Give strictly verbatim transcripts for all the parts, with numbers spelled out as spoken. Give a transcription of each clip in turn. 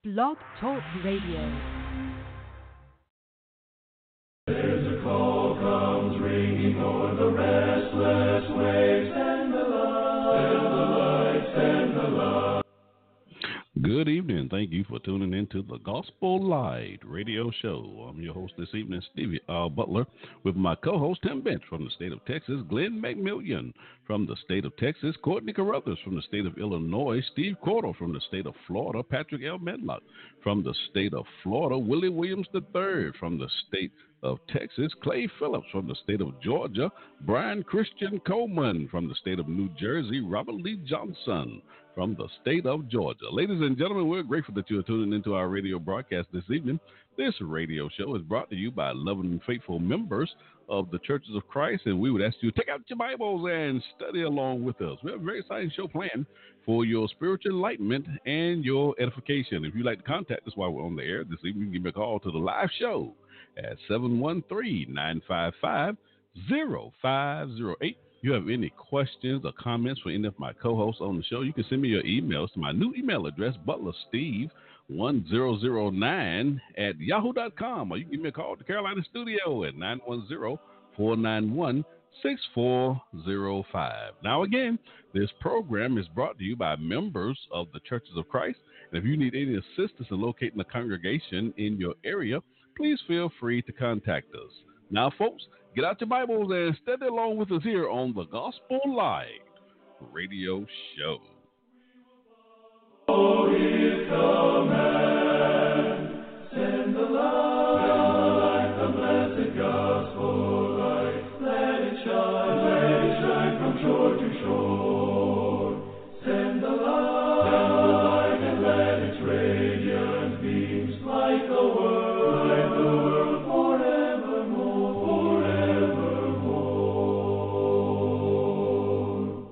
Blog Talk Radio. There's a call comes ringing o'er the restless waves, and the light, and the light, and the light. Good evening. Thank you for tuning in to the Gospel Light radio show. I'm your host this evening, Stevie R. Butler, with my co-host Tim Bench from the state of Texas, Glenn McMillian from the state of Texas, Courtney Carruthers from the state of Illinois, Steve Cordell from the state of Florida, Patrick L. Medlock from the state of Florida, Willie Williams the third from the state of Texas, Clay Phillips from the state of Georgia, Brian Christian Coleman from the state of New Jersey, Robert Lee Johnson from the state of Georgia. Ladies and gentlemen, we're grateful that you are tuning into our radio broadcast this evening. This radio show is brought to you by loving and faithful members of the Churches of Christ, and we would ask you to take out your Bibles and study along with us. We have a very exciting show planned for your spiritual enlightenment and your edification. If you'd like to contact us while we're on the air this evening, give me a call to the live show at seven one three, nine five five, zero five zero eight. If you have any questions or comments for any of my co-hosts on the show, you can send me your emails to my new email address, butlersteve one zero zero nine at yahoo dot com, or you can give me a call at the Carolina studio at nine one zero, four nine one, six four zero five. Now again, this program is brought to you by members of the Churches of Christ, and if you need any assistance in locating a congregation in your area, please feel free to contact us. Now, folks, get out your Bibles and study along with us here on the Gospel Light radio show. Oh, his command, send the light, the blessed gospel light. Let it shine, let it shine from shore to shore. Send the light, send the light, and let its radiant beams light the world, light the world forevermore, forevermore.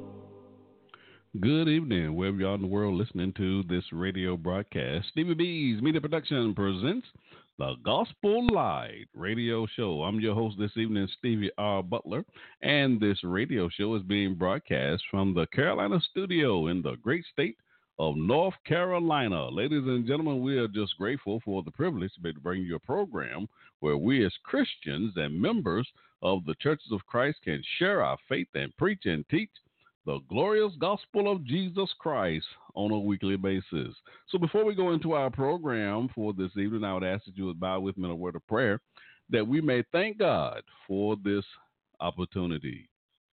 Good evening, wherever you are in the world listening to this radio broadcast. Stevie B's Media Production presents the Gospel Light radio show. I'm your host this evening, Stevie R. Butler, and this radio show is being broadcast from the Carolina studio in the great state of North Carolina. Ladies and gentlemen, we are just grateful for the privilege to be able to bring you a program where we as Christians and members of the Churches of Christ can share our faith and preach and teach the glorious gospel of Jesus Christ on a weekly basis. So before we go into our program for this evening, I would ask that you would bow with me in a word of prayer that we may thank God for this opportunity.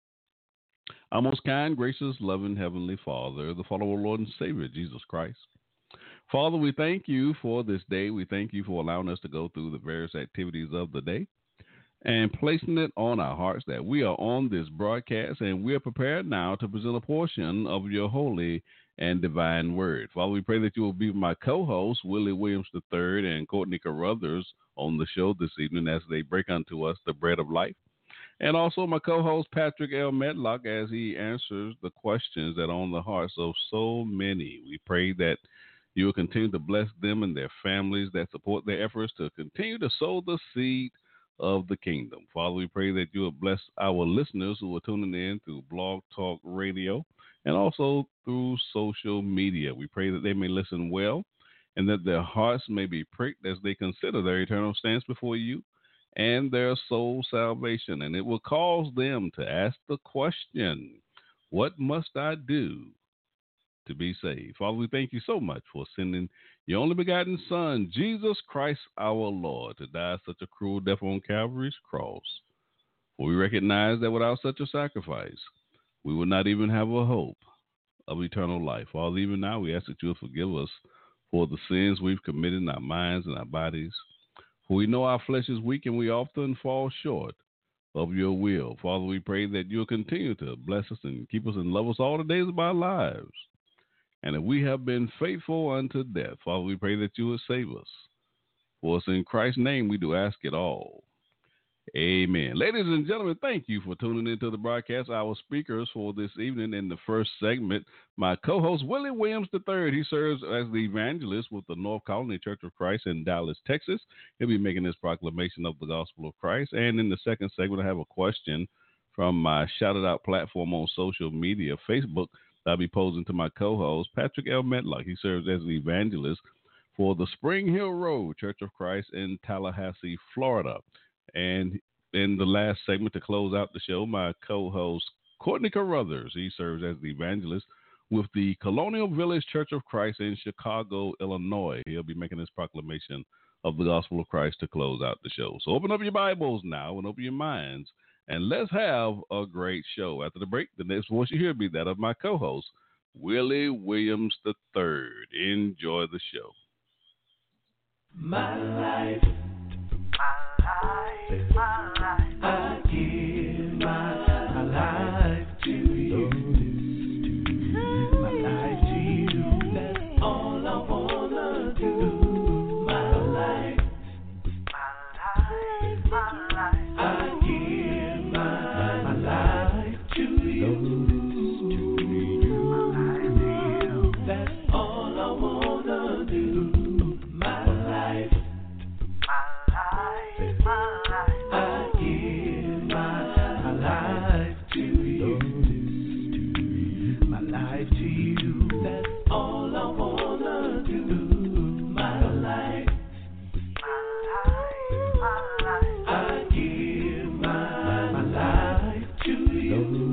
Our most kind, gracious, loving Heavenly Father, the Father of our Lord and Savior, Jesus Christ. Father, we thank you for this day. We thank you for allowing us to go through the various activities of the day and placing it on our hearts that we are on this broadcast and we are prepared now to present a portion of your holy and divine word. Father, we pray that you will be my co-hosts, Willie Williams the third and Courtney Carruthers, on the show this evening as they break unto us the bread of life. And also my co-host, Patrick L. Medlock, as he answers the questions that are on the hearts of so many. We pray that you will continue to bless them and their families that support their efforts to continue to sow the seed of the kingdom. Father, we pray that you will bless our listeners who are tuning in through Blog Talk Radio and also through social media. We pray that they may listen well and that their hearts may be pricked as they consider their eternal stance before you and their soul salvation. And it will cause them to ask the question, what must I do to be saved? Father, we thank you so much for sending your only begotten Son, Jesus Christ our Lord, to die such a cruel death on Calvary's cross. For we recognize that without such a sacrifice, we would not even have a hope of eternal life. Father, even now we ask that you will forgive us for the sins we've committed in our minds and our bodies. For we know our flesh is weak and we often fall short of your will. Father, we pray that you'll continue to bless us and keep us and love us all the days of our lives. And if we have been faithful unto death, Father, we pray that you will save us. For us in Christ's name we do ask it all. Amen. Ladies and gentlemen, thank you for tuning into the broadcast. Our speakers for this evening in the first segment, my co-host, Willie Williams the third. He serves as the evangelist with the North Colony Church of Christ in Dallas, Texas. He'll be making this proclamation of the gospel of Christ. And in the second segment, I have a question from my shouted out platform on social media, Facebook, I'll be posing to my co-host, Patrick L. Medlock. He serves as the evangelist for the Spring Hill Road Church of Christ in Tallahassee, Florida. And in the last segment to close out the show, my co-host, Courtney Carruthers, he serves as the evangelist with the Colonial Village Church of Christ in Chicago, Illinois. He'll be making his proclamation of the gospel of Christ to close out the show. So open up your Bibles now and open your minds, and let's have a great show. After the break, the next voice you hear will be that of my co-host, Willie Williams the third. Enjoy the show. My life, my life, my life, I give my, my life to you. My life to you, that's all I wanna do. My life, my life, my life, I give my, my life to you. That's all I wanna do. My life, my life, I give my, my life to you. My life to you, that's all I wanna do. My life, my life, I give my, my life to you.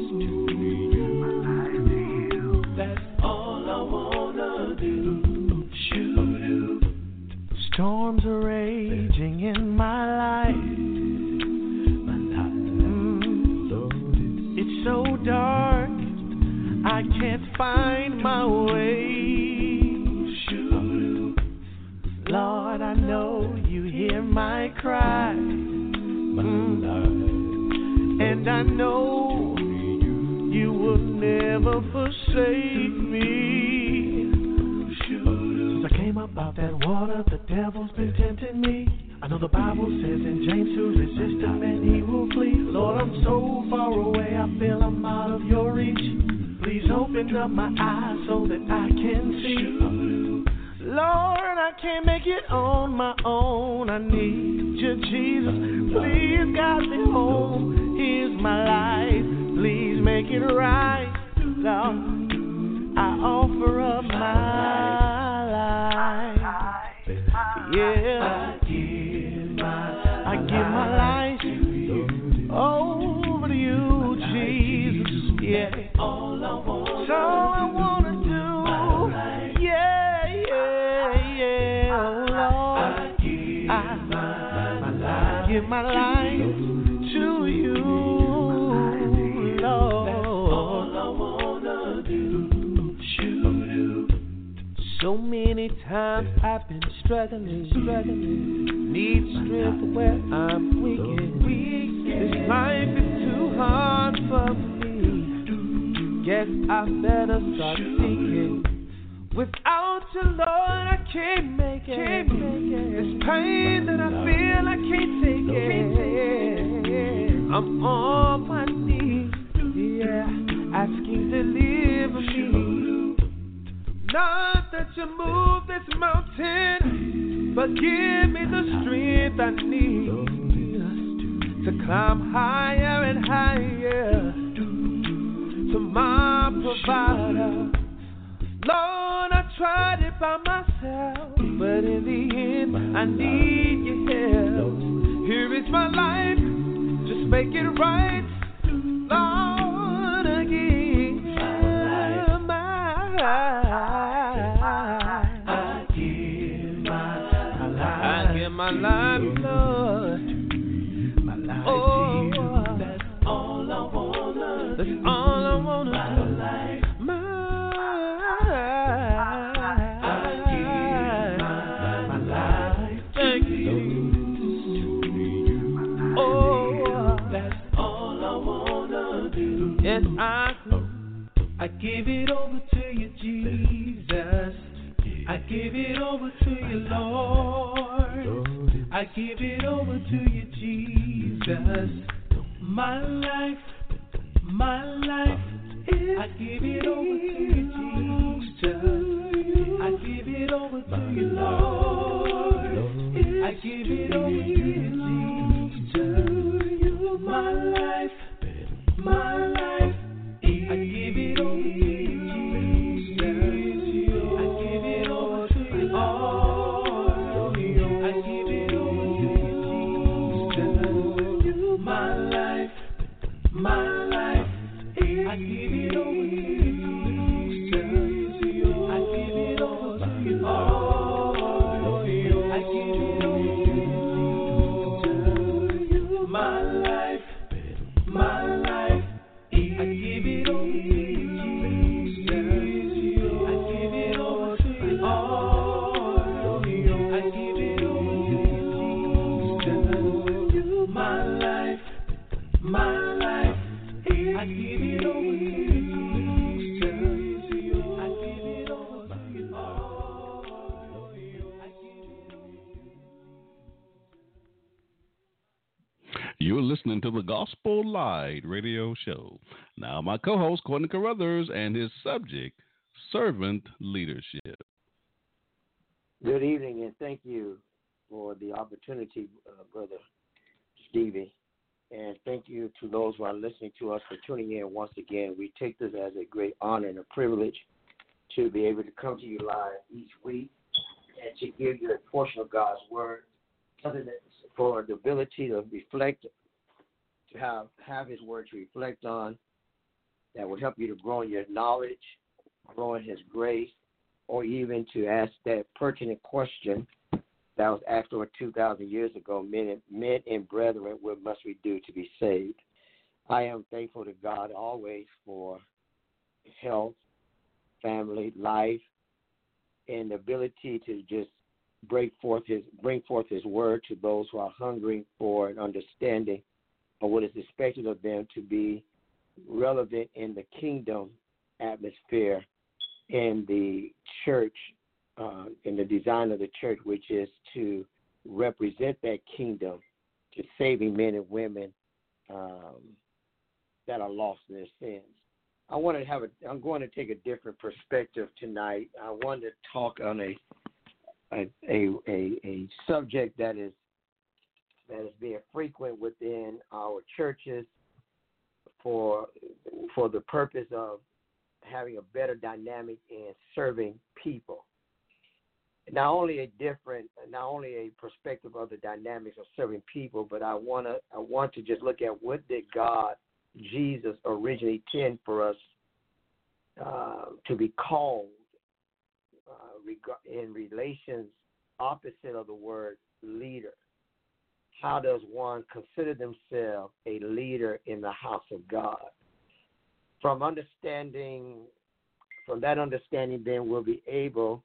That's all I wanna do. Shoo-doo. Storms are raging in my life. My life. Mm. It's so dark, I can't find my way. Shoo-doo. Lord, I know you hear my cry. Mm. And I know you will never forsake me. Since I came up out that water, the devil's been tempting me. I know the Bible says in James to resist him and he will flee. Lord, I'm so far away, I feel I'm out of your reach. Please open up my eyes so that I can see. Lord, I can't make it on my own. I need you, Jesus. Please guide me home. Here's my life. Please make it right. Lord, I offer up my life. Yeah, I give my, I give my life over to you, Jesus. Yeah, all I want, so I wanna do. Yeah, yeah, yeah, oh Lord, I give I, my, my life, give my life to you, Lord. That's all I wanna do. So many times I've been struggling, struggling, need strength where I'm weak. This life is too hard for me. Guess I better start seeking. Without you, Lord, I can't make it. Can't make it. This pain that I feel, I can't take it. I'm on my knees, yeah, asking to deliver me. Not that you move this mountain, but give me the strength I need to climb higher and higher to my provider. Lord, I tried it by myself, but in the end, I need your help. Here is my life, just make it right, Lord, again. My life. My life, Lord, my life oh, to you. That's all I wanna. That's do. all I wanna. My do. life, my life. I give my, my life. Thank to you. you. Oh, that's all I wanna do. Yes, I. I give it over to you, Jesus. I give it over to you, Lord. I give it over to you, Jesus. My life, my life. I give it over to you, Jesus. I give it over to you, Lord. I give it over to you, Jesus. My life, my life. I give it over to you, Jesus. I give it over to you, Lord. You're listening to the Gospel Light Radio Show. Now, my co-host, Courtney Carruthers, and his subject, servant leadership. Good evening, and thank you for the opportunity, uh, Brother Stevie. And thank you to those who are listening to us for tuning in once again. We take this as a great honor and a privilege to be able to come to you live each week and to give you a portion of God's Word, something that for the ability to reflect, to have, have His Word to reflect on, that will help you to grow in your knowledge, grow in His grace, or even to ask that pertinent question that was asked over two thousand years ago, men and, men and brethren, what must we do to be saved? I am thankful to God always for health, family, life, and the ability to just break forth his, bring forth His Word to those who are hungering for an understanding of what is expected of them to be relevant in the kingdom atmosphere in the church, uh, in the design of the church, which is to represent that kingdom to saving men and women um, that are lost in their sins. I want to have a. I'm going to take a different perspective tonight. I want to talk on a a a, a, a subject that is that is being frequent within our churches for for the purpose of having a better dynamic in serving people. Not only a different, not only a perspective of the dynamics of serving people, but I want to I want to just look at what did God, Jesus, originally intend for us uh, to be called uh, in relations opposite of the word leader. How does one consider themselves a leader in the house of God? From understanding, from that understanding, then we'll be able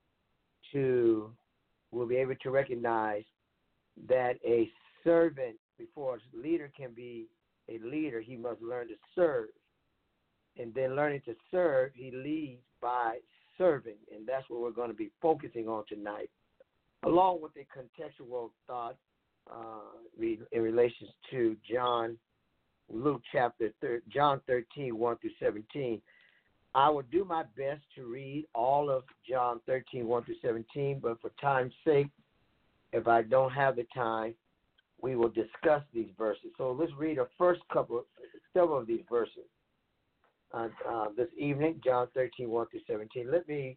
to, we'll be able to recognize that a servant, before a leader can be a leader, he must learn to serve. And then learning to serve, he leads by serving. And that's what we're going to be focusing on tonight, along with a contextual thought uh, in relation to John Luke chapter thir- John thirteen, one through seventeen. I will do my best to read all of John thirteen, one through seventeen, but for time's sake, if I don't have the time, we will discuss these verses. So let's read the first couple, several of these verses uh, uh, this evening, John thirteen, one through seventeen. Let me,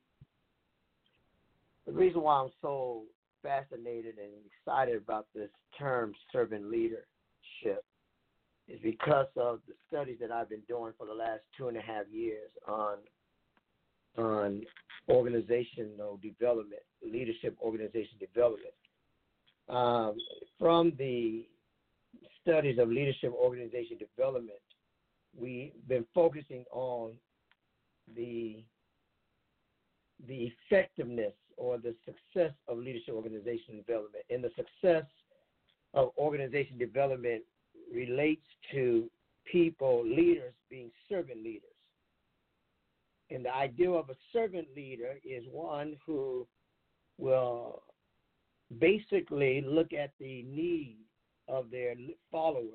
the reason why I'm so fascinated and excited about this term servant leadership is because of the studies that I've been doing for the last two and a half years on on organizational development, leadership organization development. Um, from the studies of leadership organization development, we've been focusing on the the effectiveness or the success of leadership organization development. And the success of organization development relates to people, leaders, being servant leaders. And the idea of a servant leader is one who will basically look at the need of their followers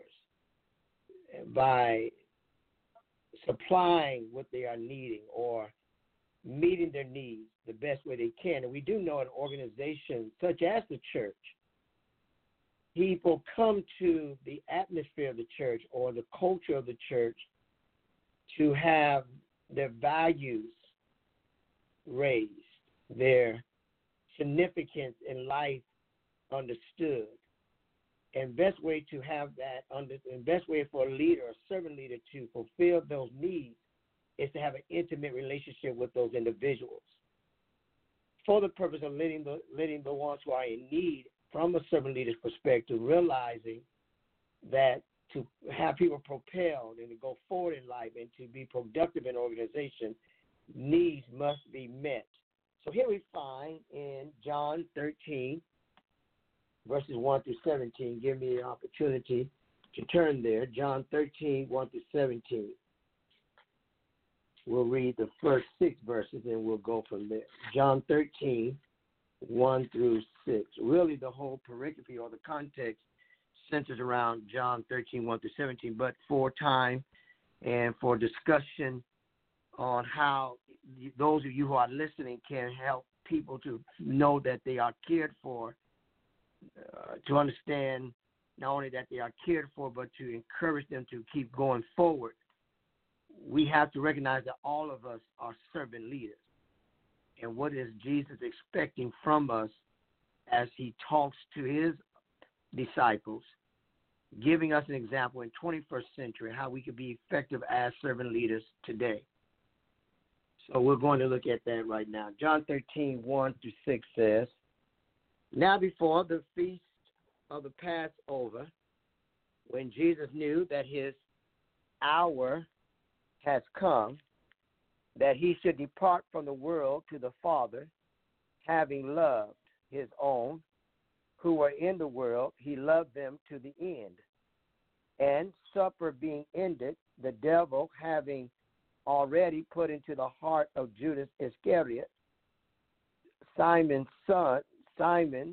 by supplying what they are needing or meeting their needs the best way they can. And we do know an organization such as the church, people come to the atmosphere of the church or the culture of the church to have their values raised, their significance in life understood. And best way to have that, under, and best way for a leader, a servant leader, to fulfill those needs is to have an intimate relationship with those individuals for the purpose of letting the, letting the ones who are in need from a servant leader's perspective, realizing that to have people propelled and to go forward in life and to be productive in organization, needs must be met. So here we find in John thirteen, verses one through seventeen, give me an opportunity to turn there. John thirteen, one through seventeen. We'll read the first six verses and we'll go from there. John thirteen, one through six. Really the whole pericope or the context centers around John thirteen, one through seventeen, but for time and for discussion on how those of you who are listening can help people to know that they are cared for, uh, to understand not only that they are cared for, but to encourage them to keep going forward. We have to recognize that all of us are servant leaders. And what is Jesus expecting from us as he talks to his disciples, giving us an example in twenty-first century how we could be effective as servant leaders today. So we're going to look at that right now. John thirteen, one through six says, "Now before the feast of the Passover, when Jesus knew that his hour has come, that he should depart from the world to the Father, having loved his own who were in the world, he loved them to the end. And supper being ended, the devil having already put into the heart of Judas Iscariot, Simon's son, Simon,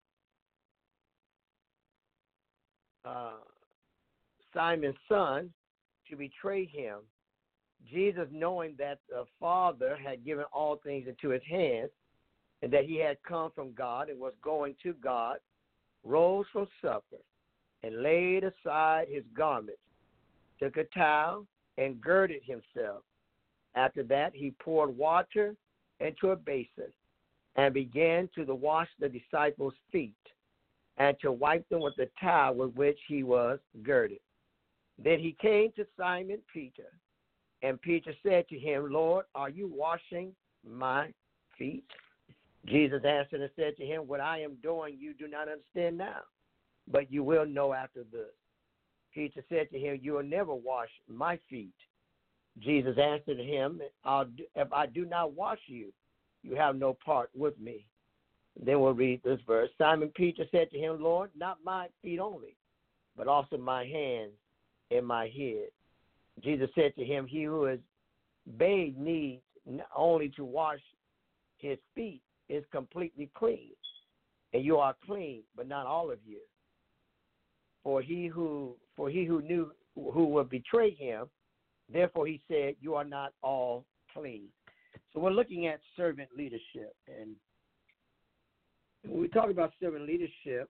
uh, Simon's son, to betray him. Jesus, knowing that the Father had given all things into his hands, and that he had come from God and was going to God, rose from supper and laid aside his garments, took a towel and girded himself. After that, he poured water into a basin and began to the wash the disciples' feet and to wipe them with the towel with which he was girded. Then he came to Simon Peter, and Peter said to him, Lord, are you washing my feet? Jesus answered and said to him, what I am doing you do not understand now, but you will know after this. Peter said to him, you will never wash my feet. Jesus answered him, I'll do, if I do not wash you, you have no part with me. Then we'll read this verse. Simon Peter said to him, Lord, not my feet only, but also my hands and my head. Jesus said to him, he who is bathed needs only to wash his feet is completely clean, and you are clean, but not all of you. For he who for he who knew who would betray him, therefore he said, you are not all clean. So we're looking at servant leadership, and when we talk about servant leadership,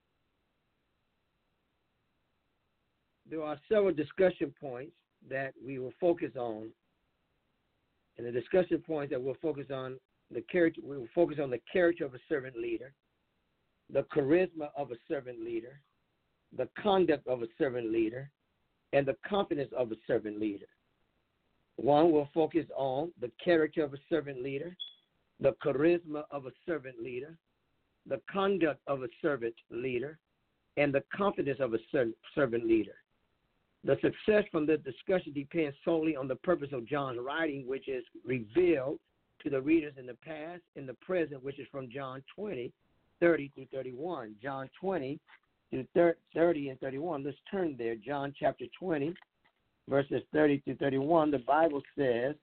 there are several discussion points that we will focus on. And the discussion points that we'll focus on, the character, we will focus on the character of a servant leader, the charisma of a servant leader, the conduct of a servant leader, and the confidence of a servant leader. One will focus on the character of a servant leader, the charisma of a servant leader, the conduct of a servant leader, and the confidence of a servant leader. The success from this discussion depends solely on the purpose of John's writing, which is revealed to the readers in the past and the present, which is from John twenty, thirty through thirty-one. John twenty through thirty and thirty-one. Let's turn there. John chapter twenty, verses thirty through thirty-one. The Bible says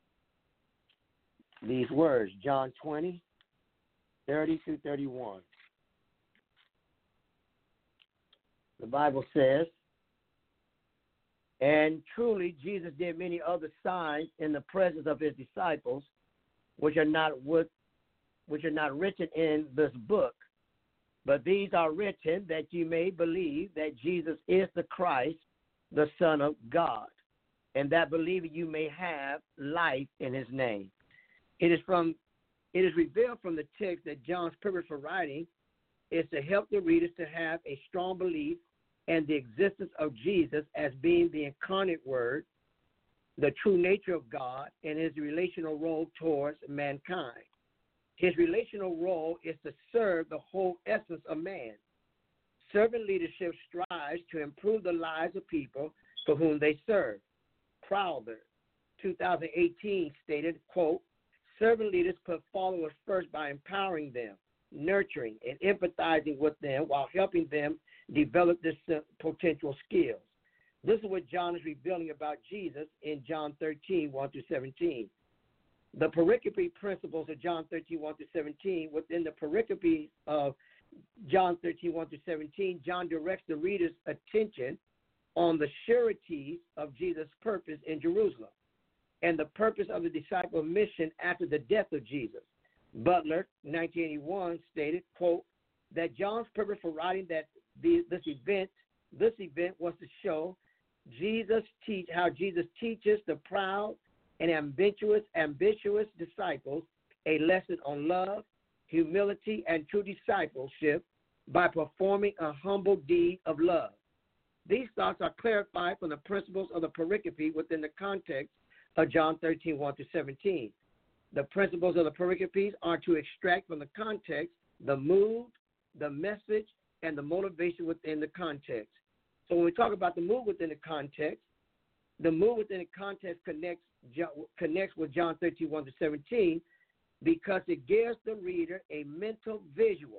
these words, John twenty, thirty through thirty-one. The Bible says, and truly Jesus did many other signs in the presence of his disciples, which are not with, which are not written in this book. But these are written that you may believe that Jesus is the Christ, the Son of God, and that believing you may have life in his name. It is from it is revealed from the text that John's purpose for writing is to help the readers to have a strong belief and the existence of Jesus as being the incarnate word, the true nature of God, and his relational role towards mankind. His relational role is to serve the whole essence of man. Servant leadership strives to improve the lives of people for whom they serve. Crowther, two thousand eighteen, stated, quote, servant leaders put followers first by empowering them, nurturing, and empathizing with them while helping them develop their potential skills. This is what John is revealing about Jesus in John thirteen, one through seventeen. The pericope principles of John thirteen, one through seventeen, within the pericope of John thirteen, one through seventeen, John directs the reader's attention on the sureties of Jesus' purpose in Jerusalem and the purpose of the disciple mission after the death of Jesus. Butler, nineteen eighty-one, stated, quote, that John's purpose for writing that the, this event, this event was to show Jesus teach how Jesus teaches the proud and ambitious, ambitious disciples a lesson on love, humility, and true discipleship by performing a humble deed of love. These thoughts are clarified from the principles of the pericope within the context of John thirteen, one through seventeen. The principles of the pericopes are to extract from the context the mood, the message, and the motivation within the context. So when we talk about the mood within the context, the mood within the context connects connects with John thirteen, one to seventeen, because it gives the reader a mental visual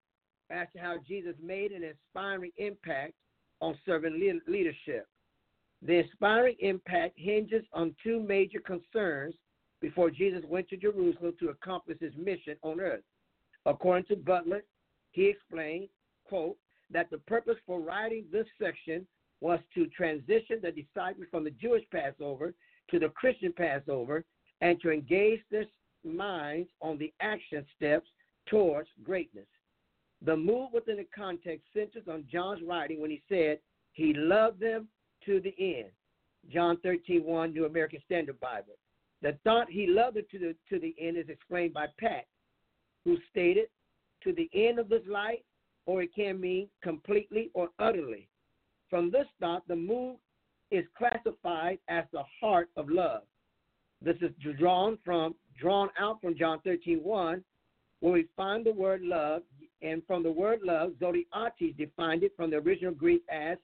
as to how Jesus made an inspiring impact on servant leadership. The inspiring impact hinges on two major concerns before Jesus went to Jerusalem to accomplish his mission on earth. According to Butler, he explained, quote, that the purpose for writing this section was to transition the disciples from the Jewish Passover to the Christian Passover and to engage their minds on the action steps towards greatness. The move within the context centers on John's writing when he said he loved them to the end. John thirteen, one, New American Standard Bible. The thought he loved them to the, to the end is explained by Pat, who stated, to the end of this life, or it can mean completely or utterly. From this thought, the move is classified as the heart of love. This is drawn from drawn out from John thirteen, one, where we find the word love, and from the word love, Zodhiates defined it from the original Greek as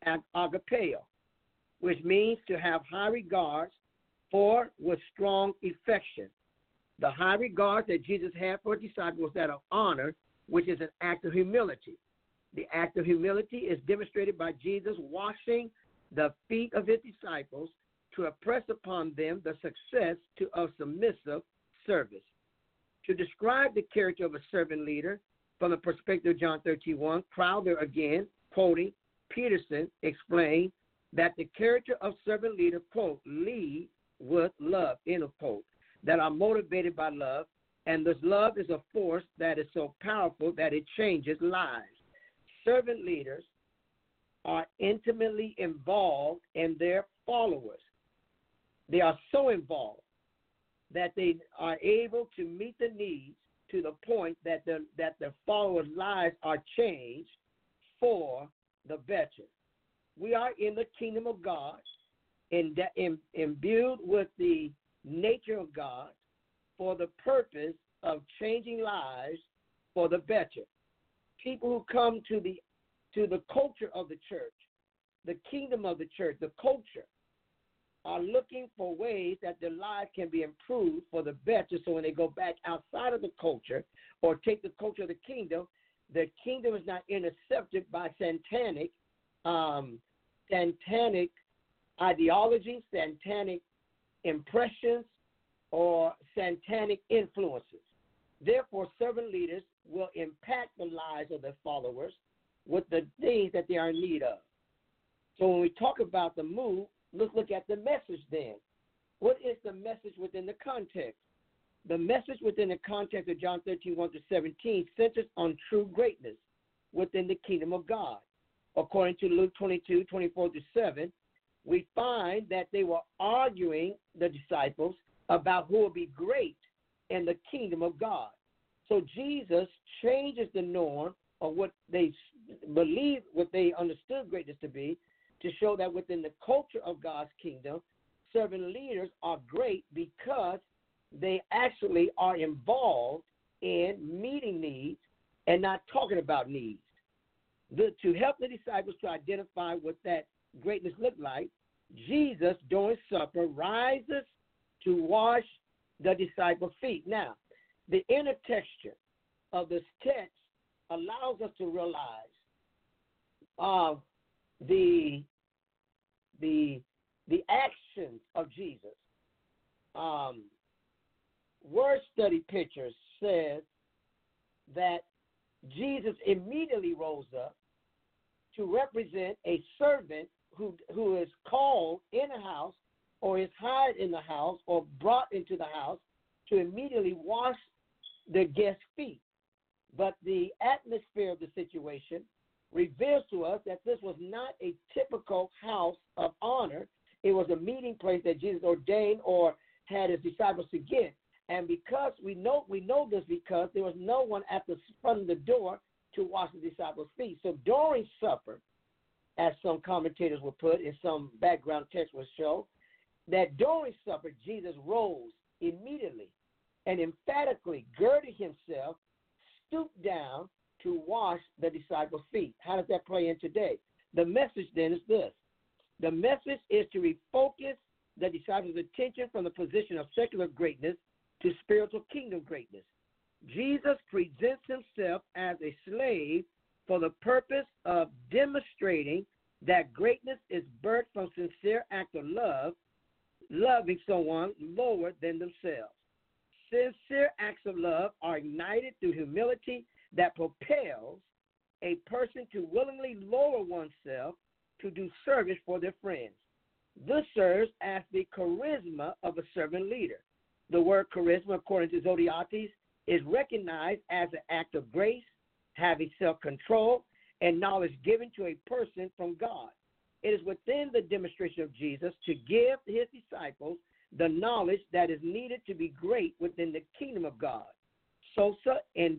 agapeo, which means to have high regards for with strong affection. The high regards that Jesus had for his disciples was that of honor, which is an act of humility. The act of humility is demonstrated by Jesus washing the feet of his disciples to impress upon them the success to, of submissive service. To describe the character of a servant leader from the perspective of John thirteen, one, Crowther, again, quoting Peterson, explained that the character of servant leader, quote, lead with love, end of quote, that are motivated by love, and this love is a force that is so powerful that it changes lives. Servant leaders are intimately involved in their followers. They are so involved that they are able to meet the needs to the point that the that the followers' lives are changed for the better. We are in the kingdom of God, in, in, imbued with the nature of God for the purpose of changing lives for the better. People who come to the to the culture of the church, the kingdom of the church, the culture, are looking for ways that their lives can be improved for the better, so when they go back outside of the culture or take the culture of the kingdom, the kingdom is not intercepted by satanic, um, satanic ideology, satanic impressions, or satanic influences. Therefore, servant leaders will impact the lives of their followers with the things that they are in need of. So when we talk about the move, let's look at the message then. What is the message within the context? The message within the context of John thirteen, one to seventeen centers on true greatness within the kingdom of God. According to Luke twenty-two, twenty-four to seven, we find that they were arguing, the disciples, about who will be great in the kingdom of God. So Jesus changes the norm of what they believed, what they understood greatness to be, to show that within the culture of God's kingdom, servant leaders are great because they actually are involved in meeting needs and not talking about needs. The, to help the disciples to identify what that greatness looked like, Jesus, during supper, rises to wash the disciples' feet. Now, the inner texture of this text allows us to realize uh, the the the actions of Jesus. Um, Word Study Pictures says that Jesus immediately rose up to represent a servant who, who is called in a house or is hired in the house or brought into the house to immediately wash the guest's feet. But the atmosphere of the situation reveals to us that this was not a typical house of honor. It was a meeting place that Jesus ordained or had his disciples to get. And because we know we know this because there was no one at the front of the door to wash the disciples' feet. So during supper, as some commentators will put, in some background text will show, that during supper Jesus rose immediately and emphatically girded himself, stooped down to wash the disciples' feet. How does that play in today? The message then is this. The message is to refocus the disciples' attention from the position of secular greatness to spiritual kingdom greatness. Jesus presents himself as a slave for the purpose of demonstrating that greatness is birthed from sincere act of love, loving someone lower than themselves. Sincere acts of love are ignited through humility that propels a person to willingly lower oneself to do service for their friends. This serves as the charisma of a servant leader. The word charisma, according to Zodhiates, is recognized as an act of grace, having self-control, and knowledge given to a person from God. It is within the demonstration of Jesus to give his disciples the knowledge that is needed to be great within the kingdom of God. Sosa and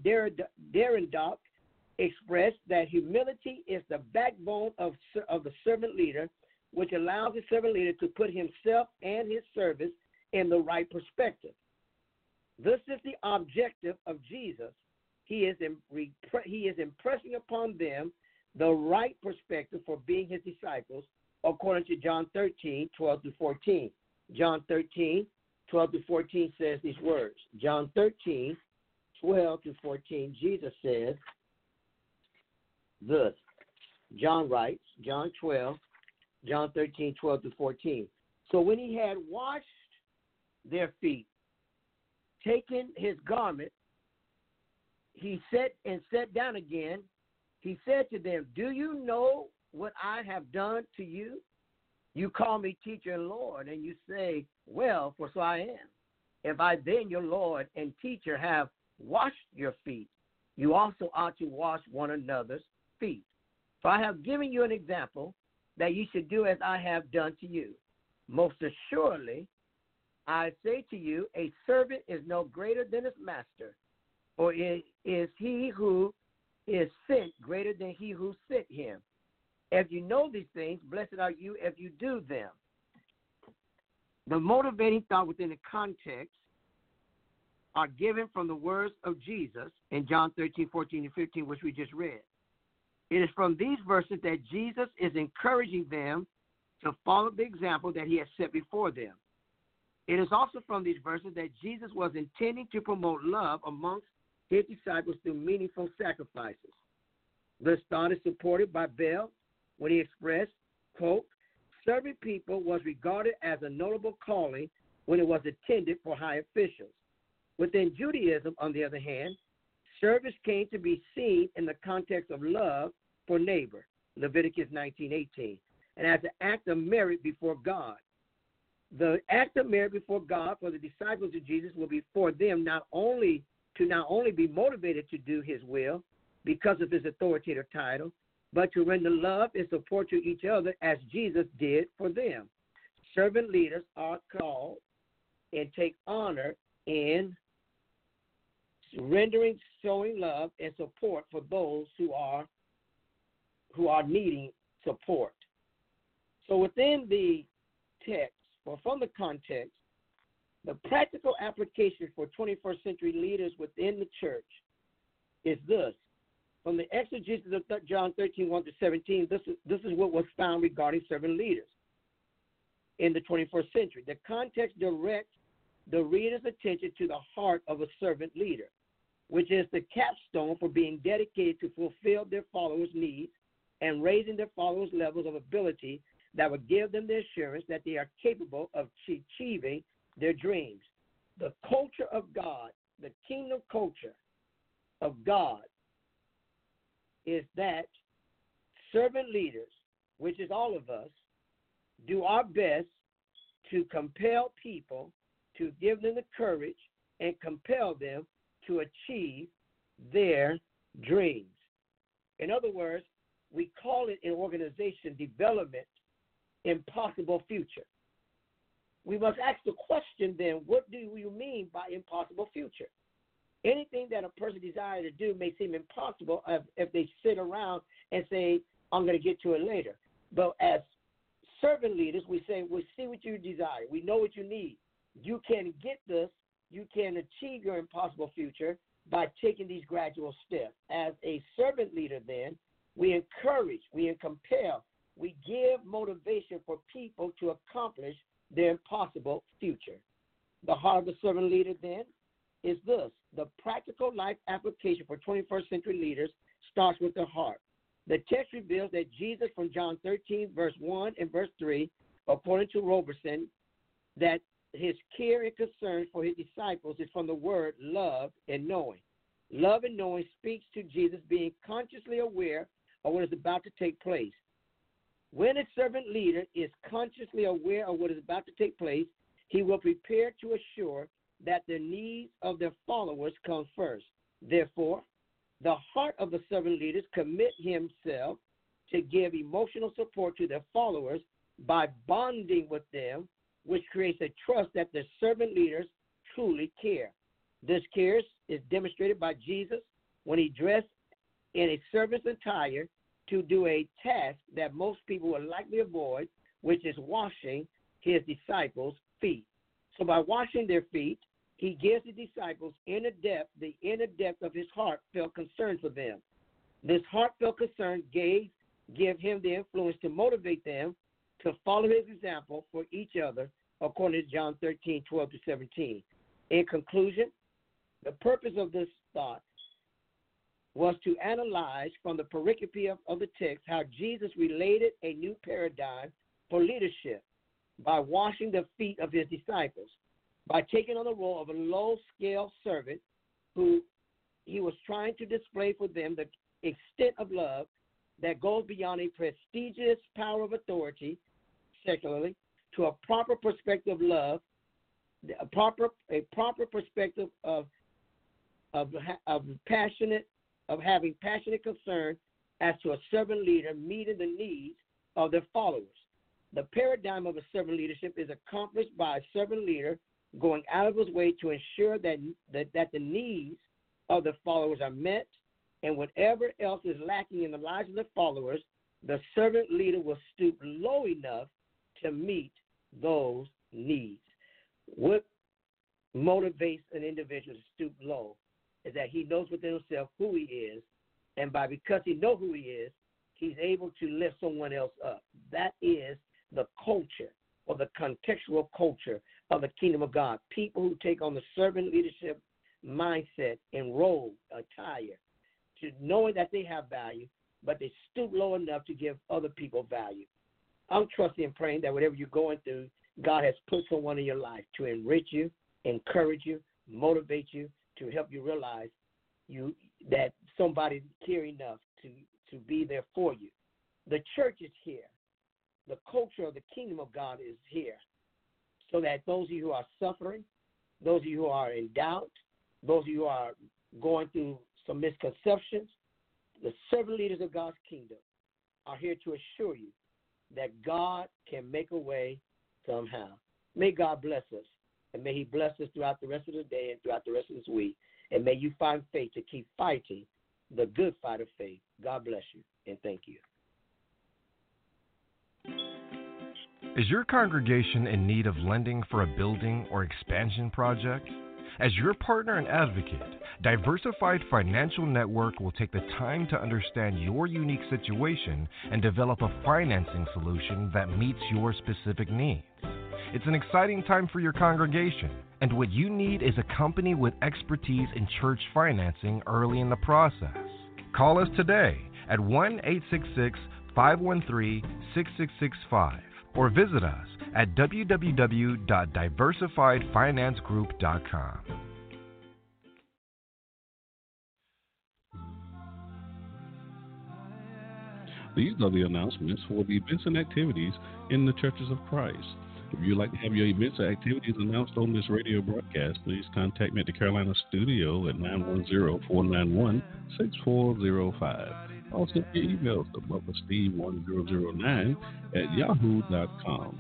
Derrida expressed that humility is the backbone of, of the servant leader, which allows the servant leader to put himself and his service in the right perspective. This is the objective of Jesus. He is, in, he is impressing upon them the right perspective for being his disciples, according to John thirteen, twelve to fourteen. John thirteen, twelve to fourteen says these words. John thirteen, twelve to fourteen, Jesus says this. John writes, John twelve, John thirteen, twelve to fourteen. So when he had washed their feet, taken his garment, he sat and sat down again. He said to them, do you know what I have done to you? You call me teacher and Lord, and you say, well, for so I am. If I then, your Lord and teacher, have washed your feet, you also ought to wash one another's feet. For I have given you an example that you should do as I have done to you. Most assuredly, I say to you, a servant is no greater than his master, or is, is he who is sent greater than he who sent him. If you know these things, blessed are you if you do them. The motivating thought within the context are given from the words of Jesus in John thirteen, fourteen, and fifteen, which we just read. It is from these verses that Jesus is encouraging them to follow the example that he has set before them. It is also from these verses that Jesus was intending to promote love amongst his disciples through meaningful sacrifices. This thought is supported by Bell when he expressed, quote, serving people was regarded as a notable calling when it was intended for high officials. Within Judaism, on the other hand, service came to be seen in the context of love for neighbor, Leviticus nineteen eighteen, and as an act of merit before God. The act of merit before God for the disciples of Jesus will be for them not only to not only be motivated to do his will because of his authoritative title, but to render love and support to each other as Jesus did for them. Servant leaders are called and take honor in rendering, showing love and support for those who are who are needing support. So within the text, or from the context, the practical application for twenty-first century leaders within the church is this. From the exegesis of John thirteen, one to seventeen, this is, this is what was found regarding servant leaders in the twenty-first century. The context directs the reader's attention to the heart of a servant leader, which is the capstone for being dedicated to fulfill their followers' needs and raising their followers' levels of ability that would give them the assurance that they are capable of achieving their dreams. The culture of God, the kingdom culture of God, is that servant leaders, which is all of us, do our best to compel people, to give them the courage and compel them to achieve their dreams. In other words, we call it in organization development impossible future. We must ask the question then, what do you mean by impossible future? Anything that a person desires to do may seem impossible if, if they sit around and say, I'm going to get to it later. But as servant leaders, we say, we see what you desire. We know what you need. You can get this. You can achieve your impossible future by taking these gradual steps. As a servant leader, then, we encourage, we compel, we give motivation for people to accomplish their impossible future. The heart of the servant leader, then, is this. The practical life application for twenty-first century leaders starts with the heart. The text reveals that Jesus from John thirteen, verse one and verse three, according to Roberson, that his care and concern for his disciples is from the word love and knowing. Love and knowing speaks to Jesus being consciously aware of what is about to take place. When a servant leader is consciously aware of what is about to take place, he will prepare to assure that the needs of their followers come first. Therefore, the heart of the servant leaders commit himself to give emotional support to their followers by bonding with them, which creates a trust that the servant leaders truly care. This care is demonstrated by Jesus when he dressed in a servant's attire to do a task that most people would likely avoid, which is washing his disciples' feet. So by washing their feet, he gives the disciples inner depth, the inner depth of his heartfelt concern for them. This heartfelt concern gave give him the influence to motivate them to follow his example for each other, according to John thirteen, twelve to seventeen. In conclusion, the purpose of this thought was to analyze from the pericope of, of the text how Jesus related a new paradigm for leadership by washing the feet of his disciples, by taking on the role of a low-scale servant who he was trying to display for them the extent of love that goes beyond a prestigious power of authority, secularly, to a proper perspective of love, a proper a proper perspective of of of passionate of having passionate concern as to a servant leader meeting the needs of their followers. The paradigm of a servant leadership is accomplished by a servant leader going out of his way to ensure that that, that the needs of the followers are met, and whatever else is lacking in the lives of the followers, the servant leader will stoop low enough to meet those needs. What motivates an individual to stoop low is that he knows within himself who he is, and by because he knows who he is, he's able to lift someone else up. That is the culture or the contextual culture of the kingdom of God. People who take on the servant leadership mindset and role, attire, to knowing that they have value, but they stoop low enough to give other people value. I'm trusting and praying that whatever you're going through, God has put someone in your life to enrich you, encourage you, motivate you, to help you realize you that somebody care enough to, to be there for you. The church is here. The culture of the kingdom of God is here, so that those of you who are suffering, those of you who are in doubt, those of you who are going through some misconceptions, the servant leaders of God's kingdom are here to assure you that God can make a way somehow. May God bless us, and may he bless us throughout the rest of the day and throughout the rest of this week, and may you find faith to keep fighting the good fight of faith. God bless you, and thank you. Is your congregation in need of lending for a building or expansion project? As your partner and advocate, Diversified Financial Network will take the time to understand your unique situation and develop a financing solution that meets your specific needs. It's an exciting time for your congregation, and what you need is a company with expertise in church financing early in the process. Call us today at one eight six six, five one three, six six six five or visit us at w w w dot diversified finance group dot com. These are the announcements for the events and activities in the Churches of Christ. If you'd like to have your events or activities announced on this radio broadcast, please contact me at the Carolina studio at nine one zero, four nine one, six four zero five. Also, send your emails to bubba steve one zero zero nine at yahoo dot com.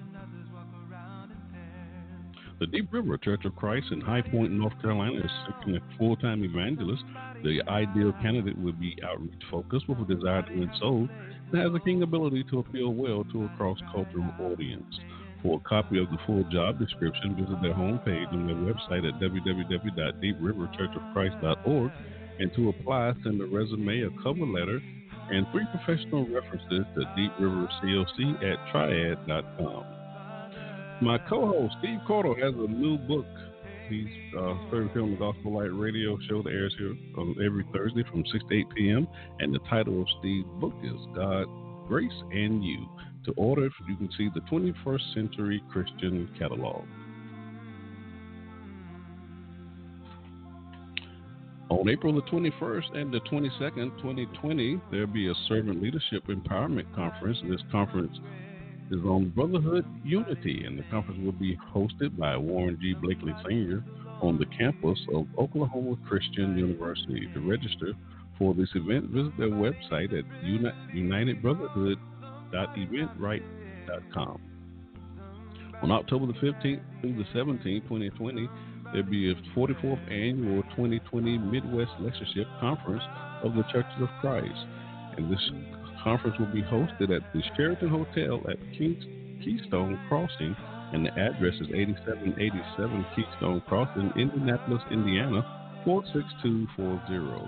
The Deep River Church of Christ in High Point, North Carolina is seeking a full-time evangelist. The ideal candidate would be outreach focused with a desire to win souls and has a keen ability to appeal well to a cross-cultural audience. For a copy of the full job description, visit their homepage on their website at w w w dot deep river church of christ dot org. And to apply, send a resume, a cover letter, and three professional references to Deep River C O C at triad dot com. My co-host, Steve Cordell, has a new book. He's uh, started here on the Gospel Light radio show that airs here on every Thursday from six to eight p.m. And the title of Steve's book is God, Grace, and You. To order, you can see the twenty-first Century Christian Catalog. On April the twenty-first and the twenty-second, twenty twenty, there'll be a Servant Leadership Empowerment Conference. This conference is on Brotherhood Unity, and the conference will be hosted by Warren G. Blakely Senior on the campus of Oklahoma Christian University. To register for this event, visit their website at united brotherhood dot eventbrite dot com. On October the fifteenth through the seventeenth, twenty twenty, there'll be a forty-fourth Annual twenty twenty Midwest Lectureship Conference of the Churches of Christ. And this conference will be hosted at the Sheraton Hotel at King- Keystone Crossing, and the address is eighty-seven eighty-seven Keystone Crossing, Indianapolis, Indiana, four six two four zero.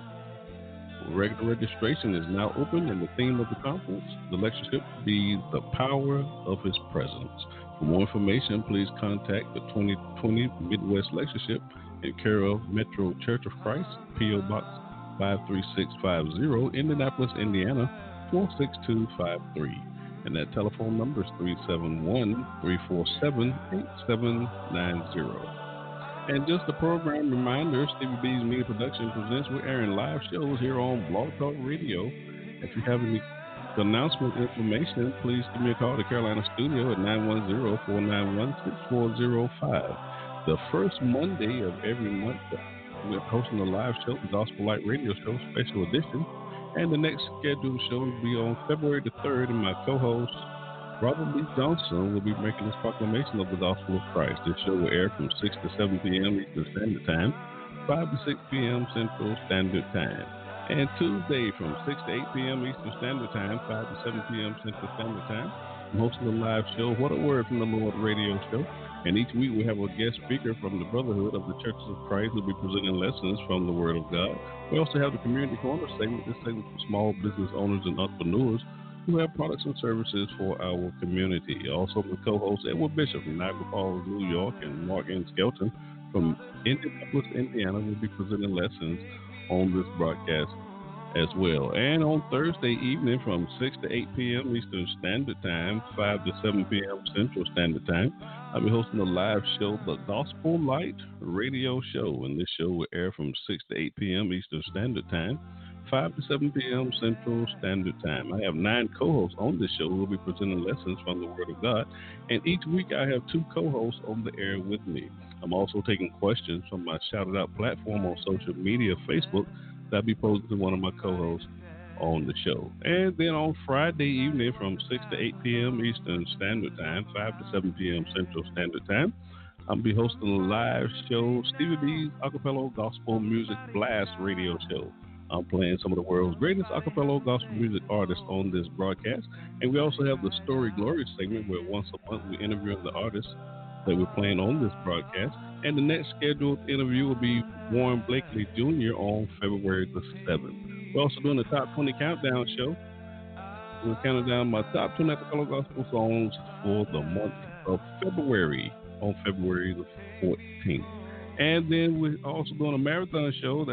Regular registration is now open, and the theme of the conference, the lectureship, will be The Power of His Presence. For more information, please contact the twenty twenty Midwest Lectureship in care of Metro Church of Christ, P O. Box five three six five zero, Indianapolis, Indiana, four six two five three. And that telephone number is three seven one, three four seven, eight seven nine zero. And just a program reminder, Stevie B's Media Production presents, we're airing live shows here on Blog Talk Radio. If you have any announcement information, please give me a call to Carolina Studio at nine one zero, four nine one, six four zero five. The first Monday of every month, we're hosting a live show, the Gospel Light Radio Show Special Edition. And the next scheduled show will be on February the third, and my co-host, Robert B. Johnson, will be making his proclamation of the Gospel of Christ. This show will air from six to seven p.m. Eastern Standard Time, five to six p.m. Central Standard Time. And Tuesday from six to eight p.m. Eastern Standard Time, five to seven p.m. Central Standard Time, I'm hosting a live show, What a Word from the Lord radio show. And each week we have a guest speaker from the Brotherhood of the Churches of Christ who will be presenting lessons from the Word of God. We also have the Community Corner segment, this segment for small business owners and entrepreneurs who have products and services for our community. Also, my co-host Edward Bishop from Niagara Falls, New York, and Mark N. Skelton from Indianapolis, Indiana, will be presenting lessons on this broadcast as well. And on Thursday evening from six to eight p.m. Eastern Standard Time, five to seven p.m. Central Standard Time, I'll be hosting a live show, the Gospel Light Radio Show. And this show will air from six to eight p.m. Eastern Standard Time, five to seven p.m. Central Standard Time. I have nine co-hosts on this show who will be presenting lessons from the Word of God. And each week I have two co-hosts on the air with me. I'm also taking questions from my Shouted Out platform on social media, Facebook, that I'll be posing to one of my co-hosts on the show. And then on Friday evening from six to eight p.m. Eastern Standard Time, five to seven p.m. Central Standard Time, I'll be hosting a live show, Stevie B's Acapella Gospel Music Blast Radio Show. I'm playing some of the world's greatest acapella gospel music artists on this broadcast. And we also have the Story Glory segment where once a month we interview the artists that we're playing on this broadcast. And the next scheduled interview will be Warren Blakely Junior on February the seventh. We're also doing the Top twenty Countdown show. We're counting down my top twenty acapella gospel songs for the month of February on February the fourteenth. And then we're also doing a marathon show that's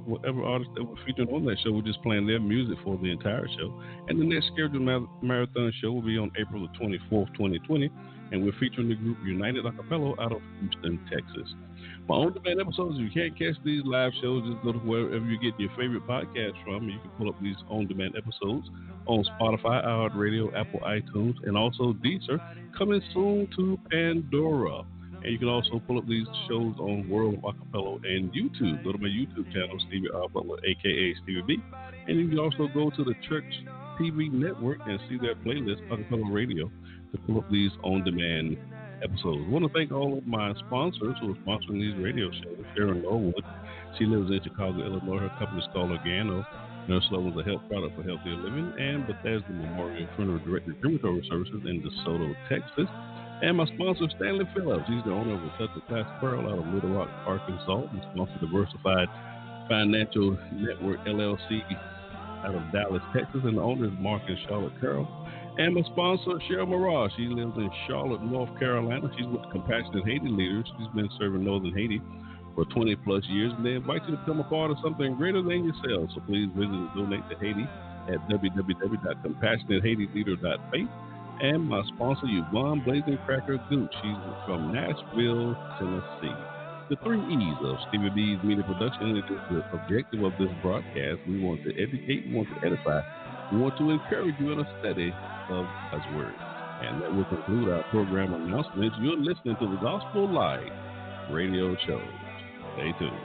whatever artist that we're featured on that show. We're just playing their music for the entire show. And the next scheduled ma- marathon show will be on April the twenty-fourth, twenty twenty. And we're featuring the group United Acapella out of Houston, Texas. My on-demand episodes, if you can't catch these live shows, just go to wherever you get your favorite podcast from. You can pull up these on-demand episodes on Spotify, iHeartRadio, Apple iTunes, and also Deezer, coming soon to Pandora. And you can also pull up these shows on World of Acapella and YouTube. Go to my YouTube channel, Stevie R. Butler, a k a. Stevie B. And you can also go to the Church T V Network and see their playlist, Acapella Radio, to pull up these on-demand episodes. I want to thank all of my sponsors who are sponsoring these radio shows. Sharon Norwood, she lives in Chicago, Illinois. Her company is called Organo. Her slogan is a health product for healthier living. And Bethesda Memorial Funeral Director Crematory Services in DeSoto, Texas. And my sponsor, Stanley Phillips. He's the owner of the Touch of Class Pearl out of Little Rock, Arkansas. He sponsors Diversified Financial Network, L L C, out of Dallas, Texas. And the owner is Mark and Charlotte Carroll. And my sponsor, Cheryl Mirage. She lives in Charlotte, North Carolina. She's with the Compassionate Haiti Leaders. She's been serving Northern Haiti for twenty plus years. And they invite you to become a part of something greater than yourself. So please visit and donate to Haiti at w w w dot compassionate haiti leader dot faith. And my sponsor, Yvonne Blazing Cracker Gooch. She's from Nashville, Tennessee. The three E's of Stevie B's Media Production is the objective of this broadcast. We want to educate, we want to edify, we want to encourage you in a study of God's Word. And that will conclude our program announcements. You're listening to the Gospel Light radio show. Stay tuned.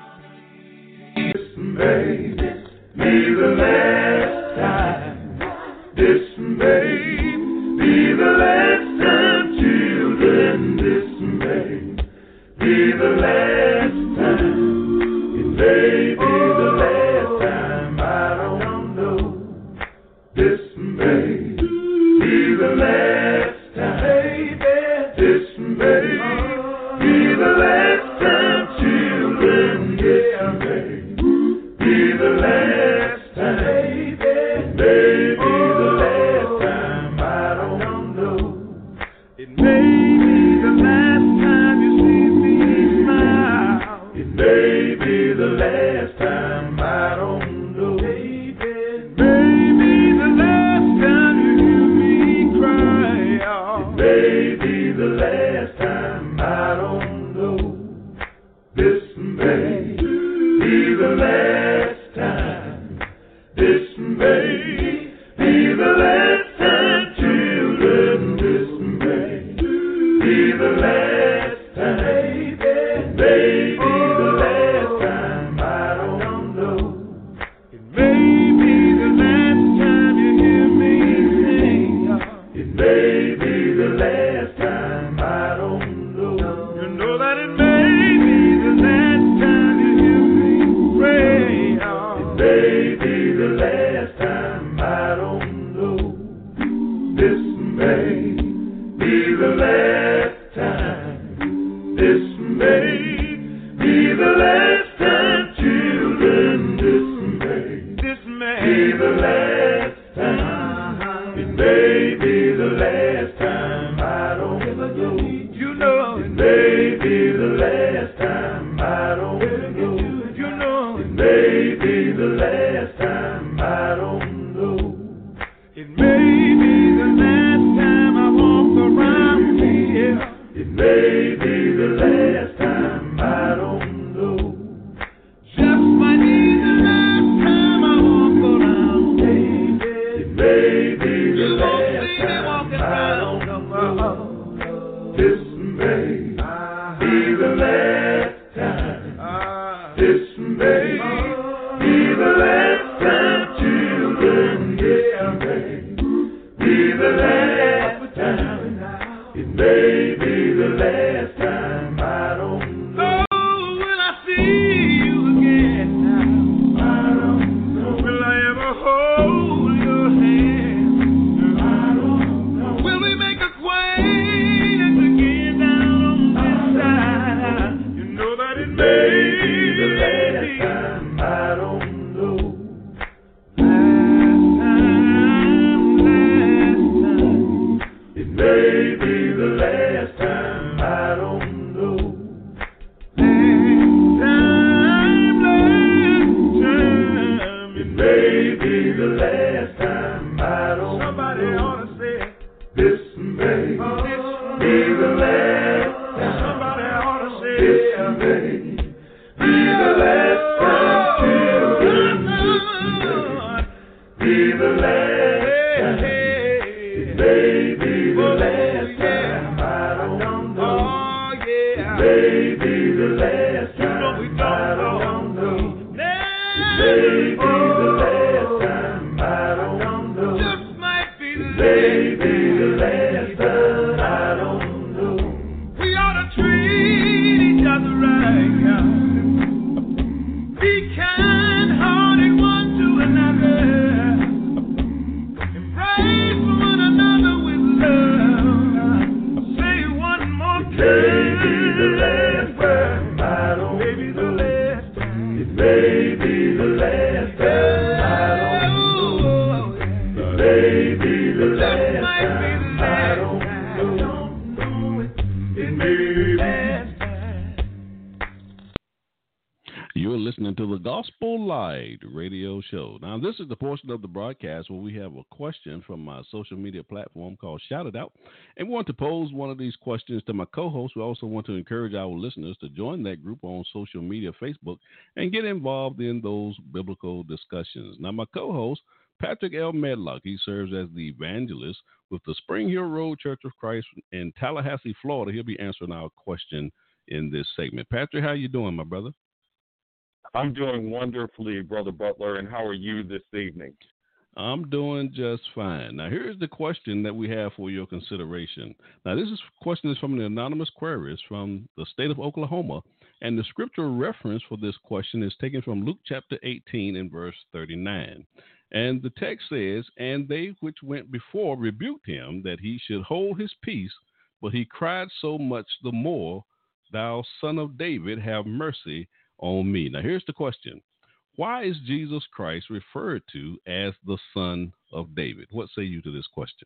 This may be the last time. This may be the last time, children. This may be the last time. It may be the last time. I don't know. This may be the last time. This may be the last time, children. This may be the last time. It may be the last time. I don't know. It may be the last time you see me smile. It may be the last time. I don't know. It may be the last time you hear me cry. It may be the last time. I don't know. This may be the last time. This may be the last time, children. This may be the last time. It may be the last time. I don't know. It may be the last time you hear me sing. It may be the last time. I don't know. You know that it may be the last time you hear me pray. It may be the last time. I don't know. This may be the last time. This may be the last time, children. This may, this may be the last time. It may be the last time. I don't know. You know it may be the last time. I don't know. You know it may be the last time. I don't know. It may be the last time I walk around here. It may be the last time. I don't know. Just might be the last time I walk around here. It may be the last time. I don't know. This may be the last time. This may be the last time, children. This may be the last time. It may be the last be the last time. I don't Somebody know. Ought to say it. This may oh, this be the last time. Somebody ought to say this it. This may be the last time. Children, this may be the last time. It may be the last time. I don't know. Oh, yeah. It may be the last time. You know we don't I don't know. know. It may be the last time. I don't know. Just might be the last time. It may be the last time. I don't know. We ought to treat each other right, God. Be kind-hearted one to another. Embrace one another with love. Say one more time. It may be the last time. I don't know. Maybe the last time. It may be the last time. I don't know. It may be the last time. I don't know. It may be the last time. You're listening to the Gospel Light radio show. Now, this is the portion of the broadcast where we have a question from my social media platform called Shout It Out. And we want to pose one of these questions to my co-host. We also want to encourage our listeners to join that group on social media, Facebook, and get involved in those biblical discussions. Now, my co-host, Patrick L. Medlock, he serves as the evangelist with the Spring Hill Road Church of Christ in Tallahassee, Florida. He'll be answering our question in this segment. Patrick, how you doing, my brother? I'm doing wonderfully, Brother Butler, and how are you this evening? I'm doing just fine. Now, here's the question that we have for your consideration. Now, this is question is from an anonymous querist from the state of Oklahoma, and the scriptural reference for this question is taken from Luke chapter eighteen and verse thirty-nine. And the text says, "And they which went before rebuked him that he should hold his peace, but he cried so much the more, Thou Son of David, have mercy on me." Now, here's the question. Why is Jesus Christ referred to as the Son of David? What say you to this question?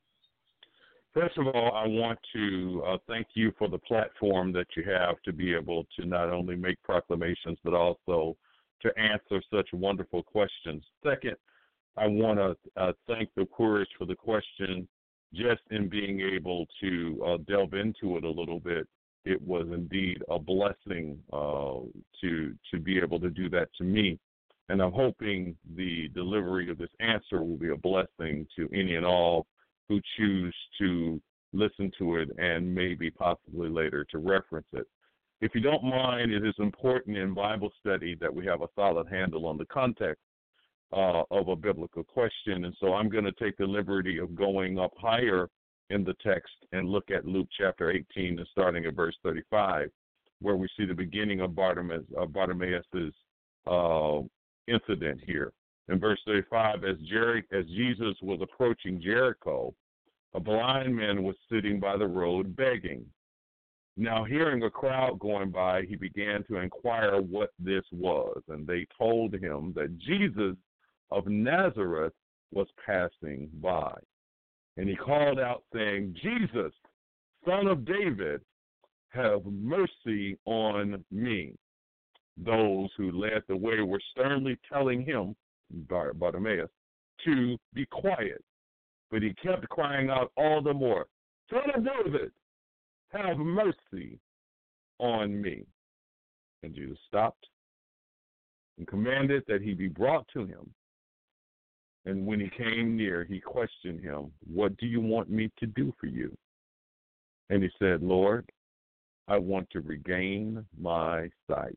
First of all, I want to uh, thank you for the platform that you have to be able to not only make proclamations, but also to answer such wonderful questions. Second, I want to uh, thank the querist for the question. Just in being able to uh, delve into it a little bit, it was indeed a blessing uh, to to be able to do that to me. And I'm hoping the delivery of this answer will be a blessing to any and all who choose to listen to it and maybe possibly later to reference it. If you don't mind, it is important in Bible study that we have a solid handle on the context uh, of a biblical question. And so I'm going to take the liberty of going up higher in the text and look at Luke chapter eighteen and starting at verse thirty-five, where we see the beginning of Bartimaeus, uh, Bartimaeus's uh, incident here. In verse thirty-five, as, Jer- as Jesus was approaching Jericho, a blind man was sitting by the road begging. Now, hearing a crowd going by, he began to inquire what this was, and they told him that Jesus of Nazareth was passing by. And he called out, saying, "Jesus, Son of David, have mercy on me." Those who led the way were sternly telling him, Bartimaeus, to be quiet. But he kept crying out all the more, "Son of David, have mercy on me." And Jesus stopped and commanded that he be brought to him. And when he came near, he questioned him, "What do you want me to do for you?" And he said, "Lord, I want to regain my sight."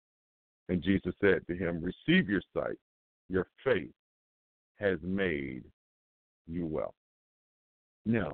And Jesus said to him, "Receive your sight. Your faith has made you well." Now,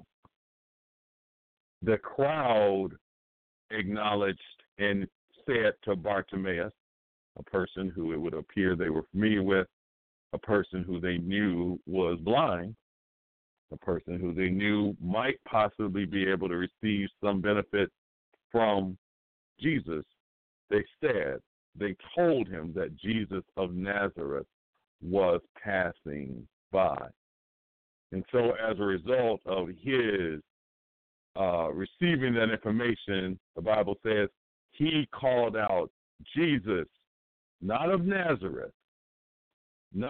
the crowd acknowledged and said to Bartimaeus, a person who it would appear they were familiar with, a person who they knew was blind, a person who they knew might possibly be able to receive some benefit from Jesus, they said, they told him that Jesus of Nazareth was passing by. And so as a result of his uh, receiving that information, the Bible says he called out, "Jesus, not of Nazareth, not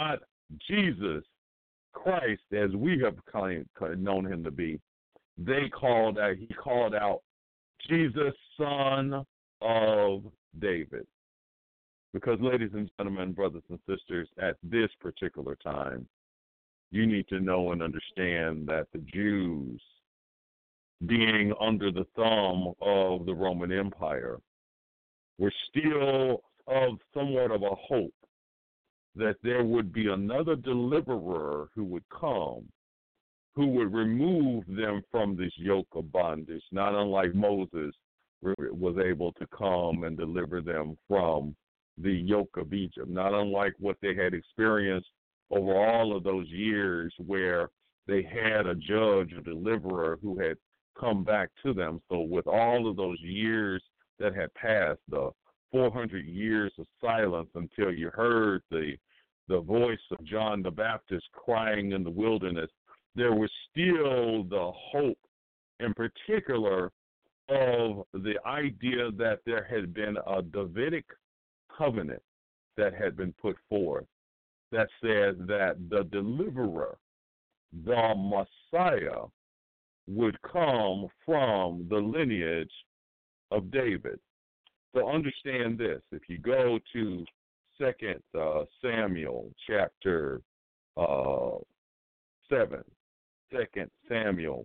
Jesus Christ, as we have claimed, known him to be, they called out, he called out Jesus, son of David. Because, ladies and gentlemen, brothers and sisters, at this particular time, you need to know and understand that the Jews, being under the thumb of the Roman Empire, were still of somewhat of a hope that there would be another deliverer who would come, who would remove them from this yoke of bondage, not unlike Moses was able to come and deliver them from the yoke of Egypt, not unlike what they had experienced over all of those years where they had a judge, a deliverer who had come back to them. So with all of those years that had passed, the four hundred years of silence until you heard the the voice of John the Baptist crying in the wilderness, there was still the hope in particular of the idea that there had been a Davidic covenant that had been put forth that said that the deliverer, the Messiah, would come from the lineage of David. So understand this. If you go to Second uh, Samuel chapter uh, seven, Second Samuel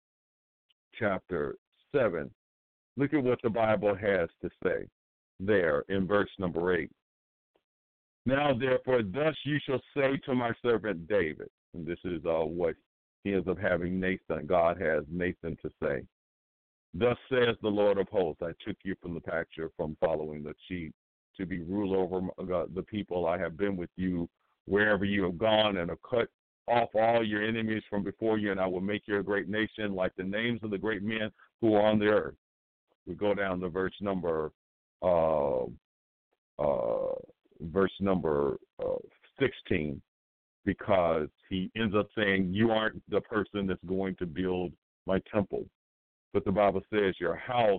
chapter seven, look at what the Bible has to say there in verse number eight. Now, therefore, thus you shall say to my servant David, and this is uh, what he ends up having Nathan, God has Nathan to say. Thus says the Lord of hosts, I took you from the pasture, from following the sheep, to be rule over the people. I have been with you wherever you have gone, and have cut off all your enemies from before you, and I will make you a great nation, like the names of the great men who are on the earth. We go down to verse number uh, uh, verse number uh, sixteen, because he ends up saying, you aren't the person that's going to build my temple. But the Bible says your house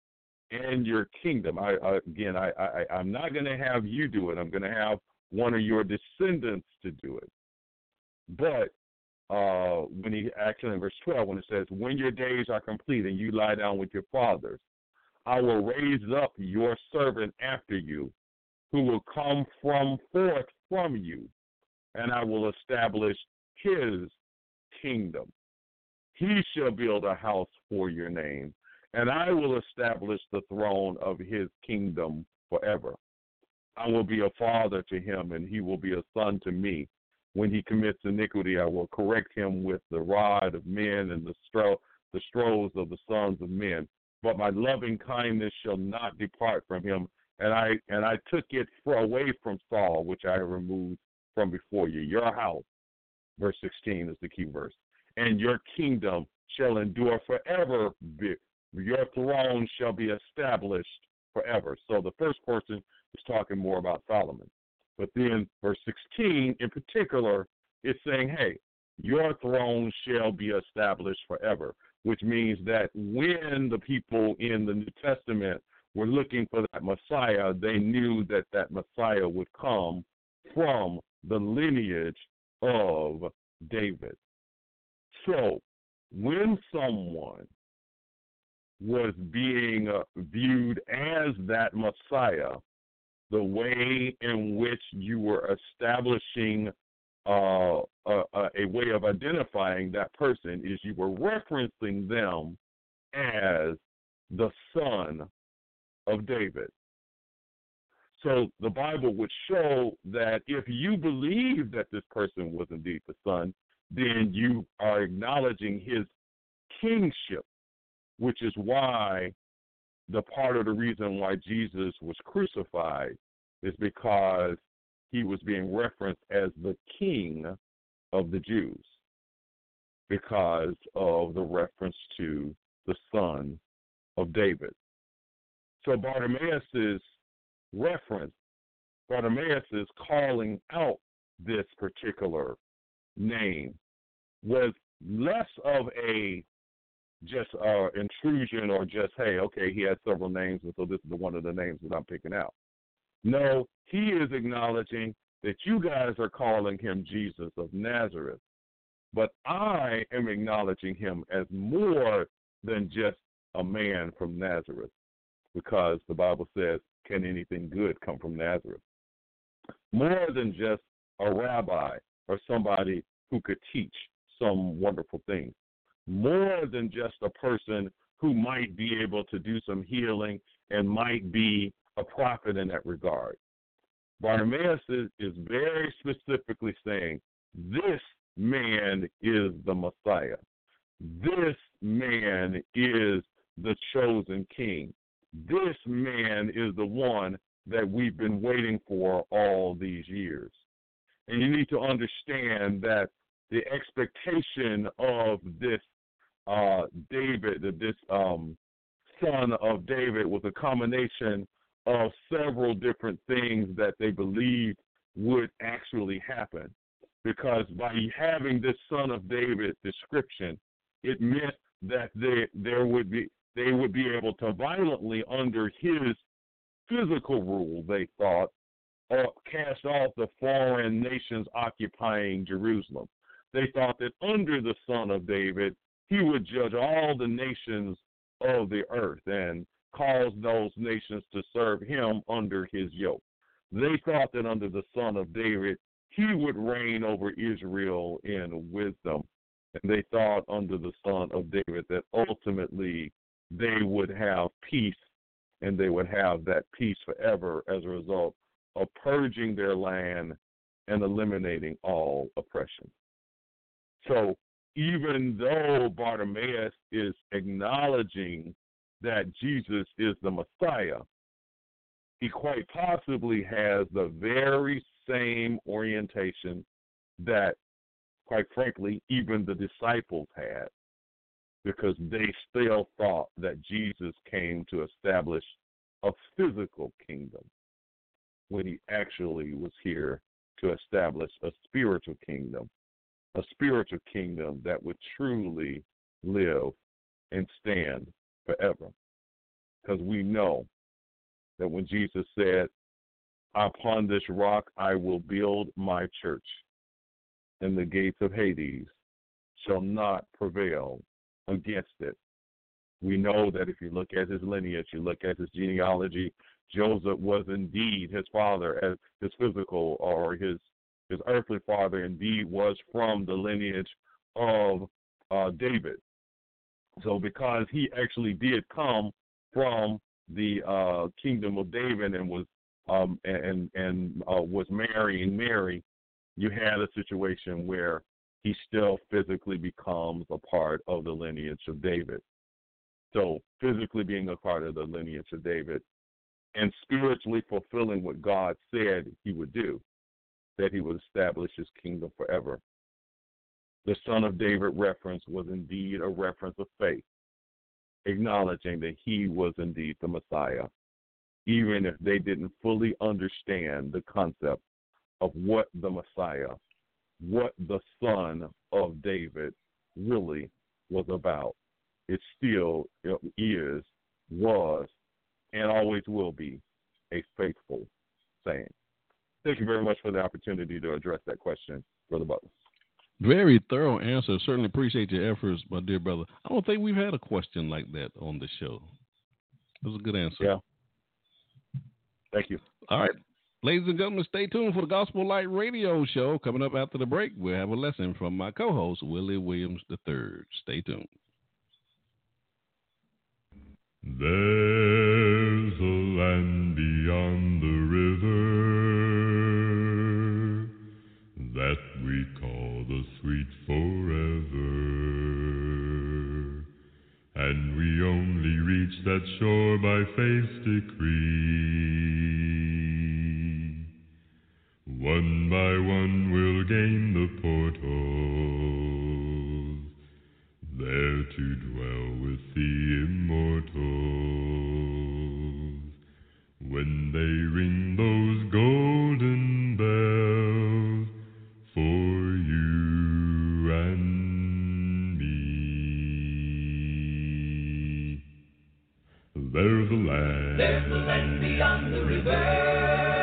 and your kingdom. I, I again, I, I, I'm not going to have you do it. I'm going to have one of your descendants to do it. But uh, when he actually in verse twelve, when it says, when your days are complete and you lie down with your fathers, I will raise up your servant after you, who will come from forth from you, and I will establish his kingdom. He shall build a house for your name, and I will establish the throne of his kingdom forever. I will be a father to him, and he will be a son to me. When he commits iniquity, I will correct him with the rod of men and the stro- the strolls of the sons of men. But my loving kindness shall not depart from him, and I and I took it for away from Saul, which I have removed from before you. Your house, verse sixteen is the key verse, and your kingdom shall endure forever. Your throne shall be established forever. So the first person is talking more about Solomon. But then verse sixteen in particular is saying, hey, your throne shall be established forever, which means that when the people in the New Testament were looking for that Messiah, they knew that that Messiah would come from the lineage of David. So when someone was being uh, viewed as that Messiah, the way in which you were establishing uh, a, a way of identifying that person is you were referencing them as the son of David. So the Bible would show that if you believe that this person was indeed the son, then you are acknowledging his kingship, which is why the part of the reason why Jesus was crucified is because he was being referenced as the king of the Jews because of the reference to the son of David. So Bartimaeus' reference, Bartimaeus is calling out this particular name, was less of a just uh, intrusion or just, hey, okay, he has several names, and so this is the one of the names that I'm picking out. No, he is acknowledging that you guys are calling him Jesus of Nazareth, but I am acknowledging him as more than just a man from Nazareth, because the Bible says, can anything good come from Nazareth? More than just a rabbi or somebody who could teach some wonderful things. More than just a person who might be able to do some healing and might be a prophet in that regard. Bartimaeus is, is very specifically saying, this man is the Messiah. This man is the chosen king. This man is the one that we've been waiting for all these years. And you need to understand that the expectation of this uh, David, this um, son of David, was a combination of several different things that they believed would actually happen. Because by having this son of David description, it meant that they, there would be they would be able to violently, under his physical rule, they thought, uh, cast off the foreign nations occupying Jerusalem. They thought that under the son of David, he would judge all the nations of the earth and cause those nations to serve him under his yoke. They thought that under the son of David, he would reign over Israel in wisdom. And they thought under the son of David that ultimately they would have peace, and they would have that peace forever as a result of purging their land and eliminating all oppression. So even though Bartimaeus is acknowledging that Jesus is the Messiah, he quite possibly has the very same orientation that, quite frankly, even the disciples had, because they still thought that Jesus came to establish a physical kingdom when he actually was here to establish a spiritual kingdom, a spiritual kingdom that would truly live and stand forever. Because we know that when Jesus said, upon this rock I will build my church, and the gates of Hades shall not prevail against it. We know that if you look at his lineage, you look at his genealogy, Joseph was indeed his father, as his physical or his his earthly father indeed was from the lineage of uh, David. So because he actually did come from the uh, kingdom of David and was um, and and uh, was marrying Mary, you had a situation where he still physically becomes a part of the lineage of David. So physically being a part of the lineage of David and spiritually fulfilling what God said he would do, that he would establish his kingdom forever. The Son of David reference was indeed a reference of faith, acknowledging that he was indeed the Messiah, even if they didn't fully understand the concept of what the Messiah, what the Son of David really was about. It still is, was, and always will be a faithful saying. Thank you very much for the opportunity to address that question, Brother Butler. Very thorough answer. Certainly appreciate your efforts, my dear brother. I don't think we've had a question like that on the show. That was a good answer. Yeah. Thank you. All right. Ladies and gentlemen, stay tuned for the Gospel Light Radio Show. Coming up after the break, we'll have a lesson from my co-host, Willie Williams the third. Stay tuned. There's a land beyond the river that we call the sweet forever, and we only reach that shore by faith's decree. One by one we'll gain the portals, there to dwell with the immortals. When they ring those golden bells for you and me. There's a land, there's a land beyond the river,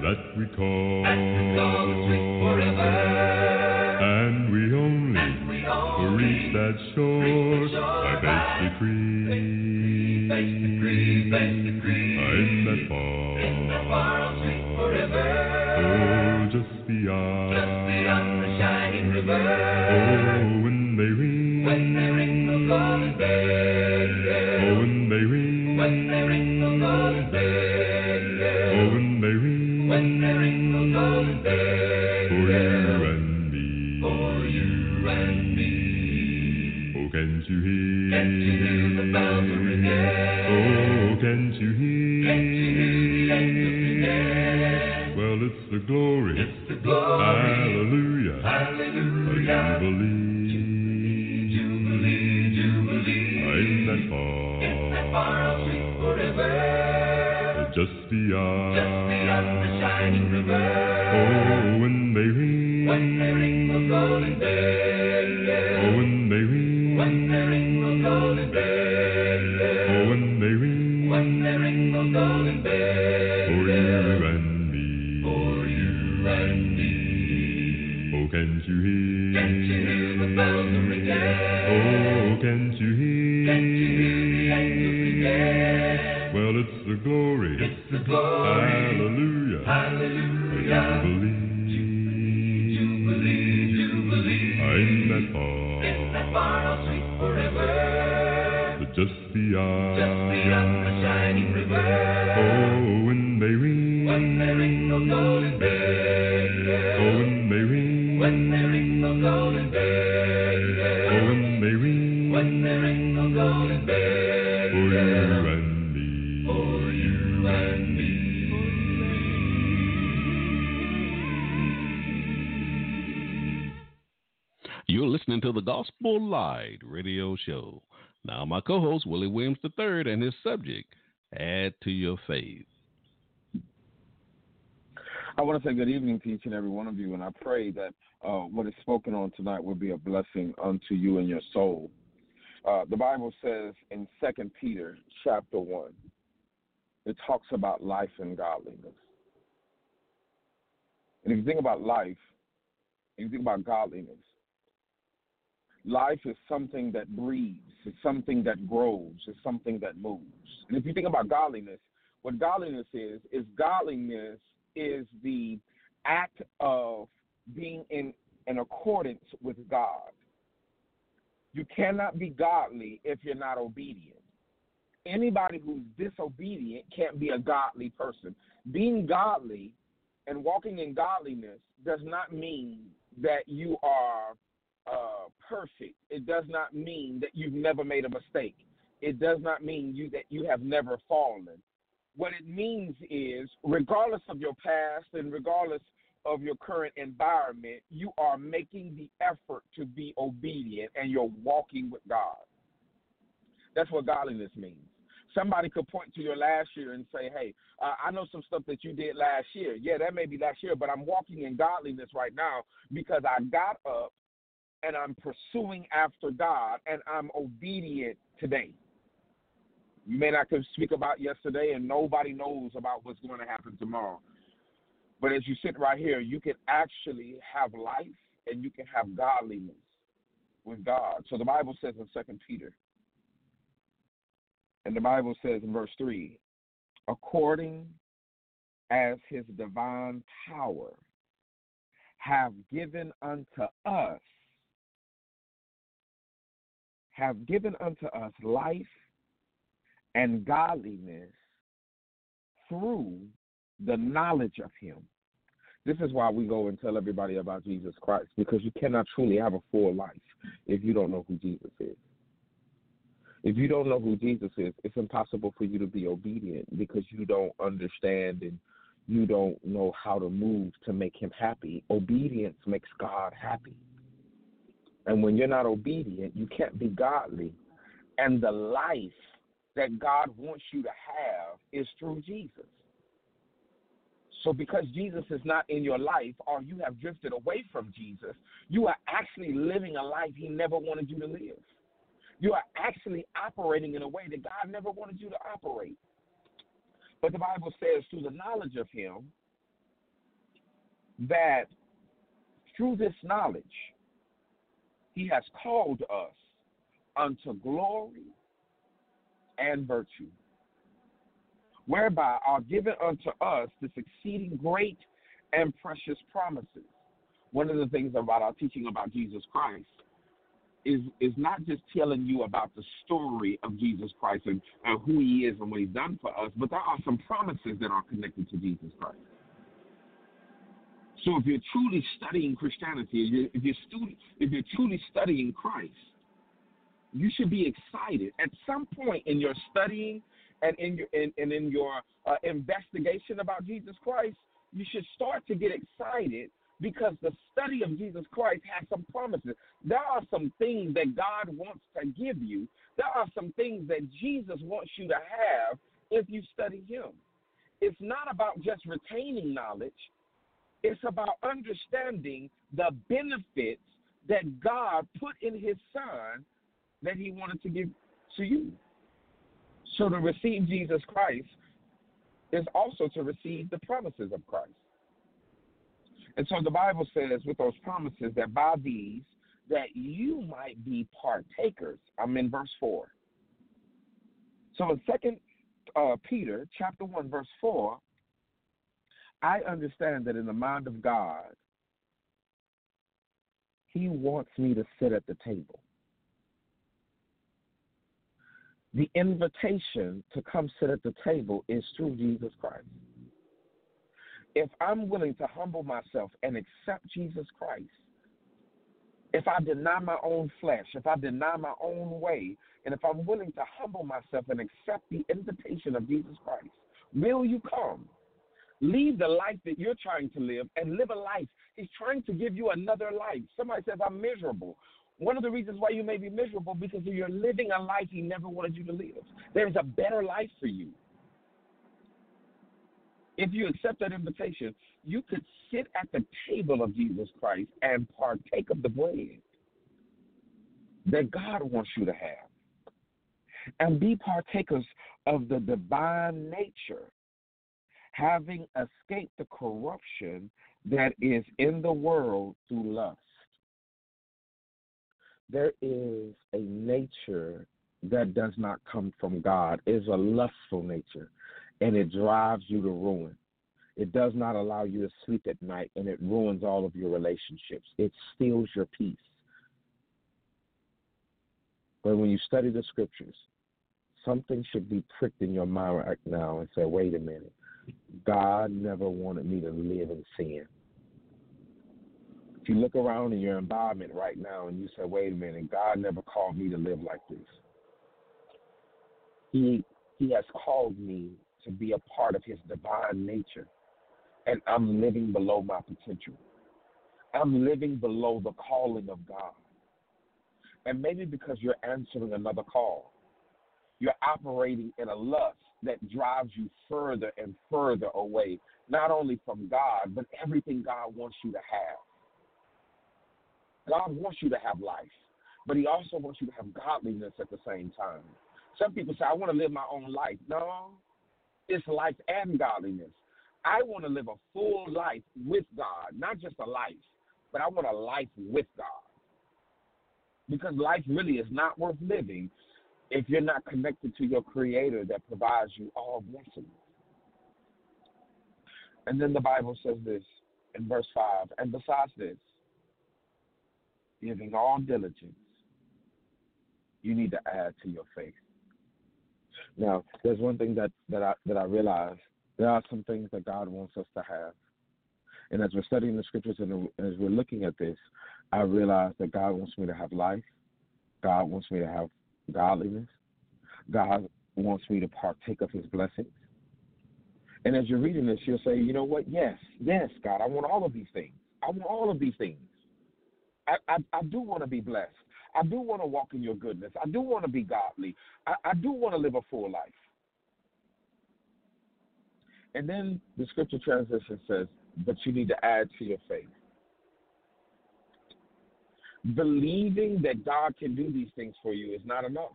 that we call, that we call sweet forever. And we only, and we only reach that shore, reach the shore by faith decree, faith decree, faith decree, in that far, in that far sweet forever. Oh, just beyond, just beyond the shining river. Oh, when they ring, when they ring the golden bell. Oh, when they ring, when they ring the golden bell. Oh, when they ring, when they ring the golden bell. For you and me, for you and me. Oh, can't you hear? Can't you hear the bells ringing? Oh, can't you hear? Can't you hear the angels singing? Well, it's the glory, it's the glory, hallelujah, hallelujah, jubilee, jubilee, jubilee, in that far, in that far sweet forever, just beyond, just beyond the shining river. Oh, when they ring, when they ring the golden bell. Oh, when they ring, when they ring the golden bell. Oh, when they ring, when they ring the golden bell. For you and me, for you and me. Oh, can't you hear? Can't you hear the bells ringing? Oh, can't you hear? Can't you hear the angels singing? Well, it's the glory, it's the glory, hallelujah, hallelujah, jubilee, jubilee, jubilee, in that far, in that far sweet forever, just beyond, just beyond the shining river. Oh, when they ring, when they ring the golden bell. Oh, when they ring, when they ring the golden bell. Oh, when they ring, when they ring the golden bell. For you and me, for you and me. You're listening to the Gospel Light radio show. Now, my co-host, Willie Williams the third, and his subject, Add to Your Faith. I want to say good evening to each and every one of you, and I pray that uh, what is spoken on tonight will be a blessing unto you and your soul. Uh, the Bible says in Second Peter chapter one, it talks about life and godliness. And if you think about life, if you think about godliness, life is something that breathes, it's something that grows, it's something that moves. And if you think about godliness, what godliness is, is godliness is the act of being in, in accordance with God. You cannot be godly if you're not obedient. Anybody who's disobedient can't be a godly person. Being godly and walking in godliness does not mean that you are uh, perfect. It does not mean that you've never made a mistake. It does not mean you that you have never fallen. What it means is, regardless of your past and regardless of your current environment, you are making the effort to be obedient and you're walking with God. That's what godliness means. Somebody could point to your last year and say, hey, uh, I know some stuff that you did last year. Yeah, that may be last year, but I'm walking in godliness right now because I got up and I'm pursuing after God and I'm obedient today. You may not could speak about yesterday, and nobody knows about what's going to happen tomorrow. But as you sit right here, you can actually have life and you can have godliness with God. So the Bible says in Second Peter, and the Bible says in verse three, according as his divine power have given unto us, have given unto us life and godliness through the knowledge of him. This is why we go and tell everybody about Jesus Christ, because you cannot truly have a full life if you don't know who Jesus is. If you don't know who Jesus is, it's impossible for you to be obedient because you don't understand and you don't know how to move to make him happy. Obedience makes God happy. And when you're not obedient, you can't be godly. And the life that God wants you to have is through Jesus. So because Jesus is not in your life or you have drifted away from Jesus, you are actually living a life he never wanted you to live. You are actually operating in a way that God never wanted you to operate. But the Bible says through the knowledge of him, that through this knowledge, he has called us unto glory and virtue, whereby are given unto us this exceeding great and precious promises. One of the things about our teaching about Jesus Christ is, is not just telling you about the story of Jesus Christ and, and who he is and what he's done for us, but there are some promises that are connected to Jesus Christ. So if you're truly studying Christianity, if you're, if you're, studi- if you're truly studying Christ, you should be excited. At some point in your studying and in your in, and in your uh, investigation about Jesus Christ, you should start to get excited because the study of Jesus Christ has some promises. There are some things that God wants to give you. There are some things that Jesus wants you to have if you study him. It's not about just retaining knowledge. It's about understanding the benefits that God put in his son that he wanted to give to you. So to receive Jesus Christ is also to receive the promises of Christ. And so the Bible says with those promises that by these that you might be partakers. I'm in verse four. So in Second uh, Peter chapter one, verse four, I understand that in the mind of God, he wants me to sit at the table. The invitation to come sit at the table is through Jesus Christ. If I'm willing to humble myself and accept Jesus Christ, if I deny my own flesh, if I deny my own way, and if I'm willing to humble myself and accept the invitation of Jesus Christ, will you come? Leave the life that you're trying to live and live a life. He's trying to give you another life. Somebody says, I'm miserable. One of the reasons why you may be miserable because you're living a life he never wanted you to live. There's a better life for you. If you accept that invitation, you could sit at the table of Jesus Christ and partake of the bread that God wants you to have and be partakers of the divine nature, having escaped the corruption that is in the world through lust. There is a nature that does not come from God. It is a lustful nature, and it drives you to ruin. It does not allow you to sleep at night, and it ruins all of your relationships. It steals your peace. But when you study the scriptures, something should be pricked in your mind right now and say, wait a minute. God never wanted me to live in sin. If you look around in your environment right now and you say, wait a minute, God never called me to live like this. He, he has called me to be a part of his divine nature, and I'm living below my potential. I'm living below the calling of God. And maybe because you're answering another call, you're operating in a lust that drives you further and further away, not only from God, but everything God wants you to have. God wants you to have life, but he also wants you to have godliness at the same time. Some people say, I want to live my own life. No, it's life and godliness. I want to live a full life with God, not just a life, but I want a life with God. Because life really is not worth living if you're not connected to your Creator that provides you all blessings. And then the Bible says this in verse five, and besides this, giving all diligence, you need to add to your faith. Now, there's one thing that, that I that I realize. There are some things that God wants us to have. And as we're studying the scriptures and as we're looking at this, I realize that God wants me to have life. God wants me to have godliness. God wants me to partake of his blessings. And as you're reading this, you'll say, you know what? Yes, yes, God, I want all of these things. I want all of these things. I, I, I do want to be blessed. I do want to walk in your goodness. I do want to be godly. I, I do want to live a full life. And then the scripture transition says, but you need to add to your faith. Believing that God can do these things for you is not enough.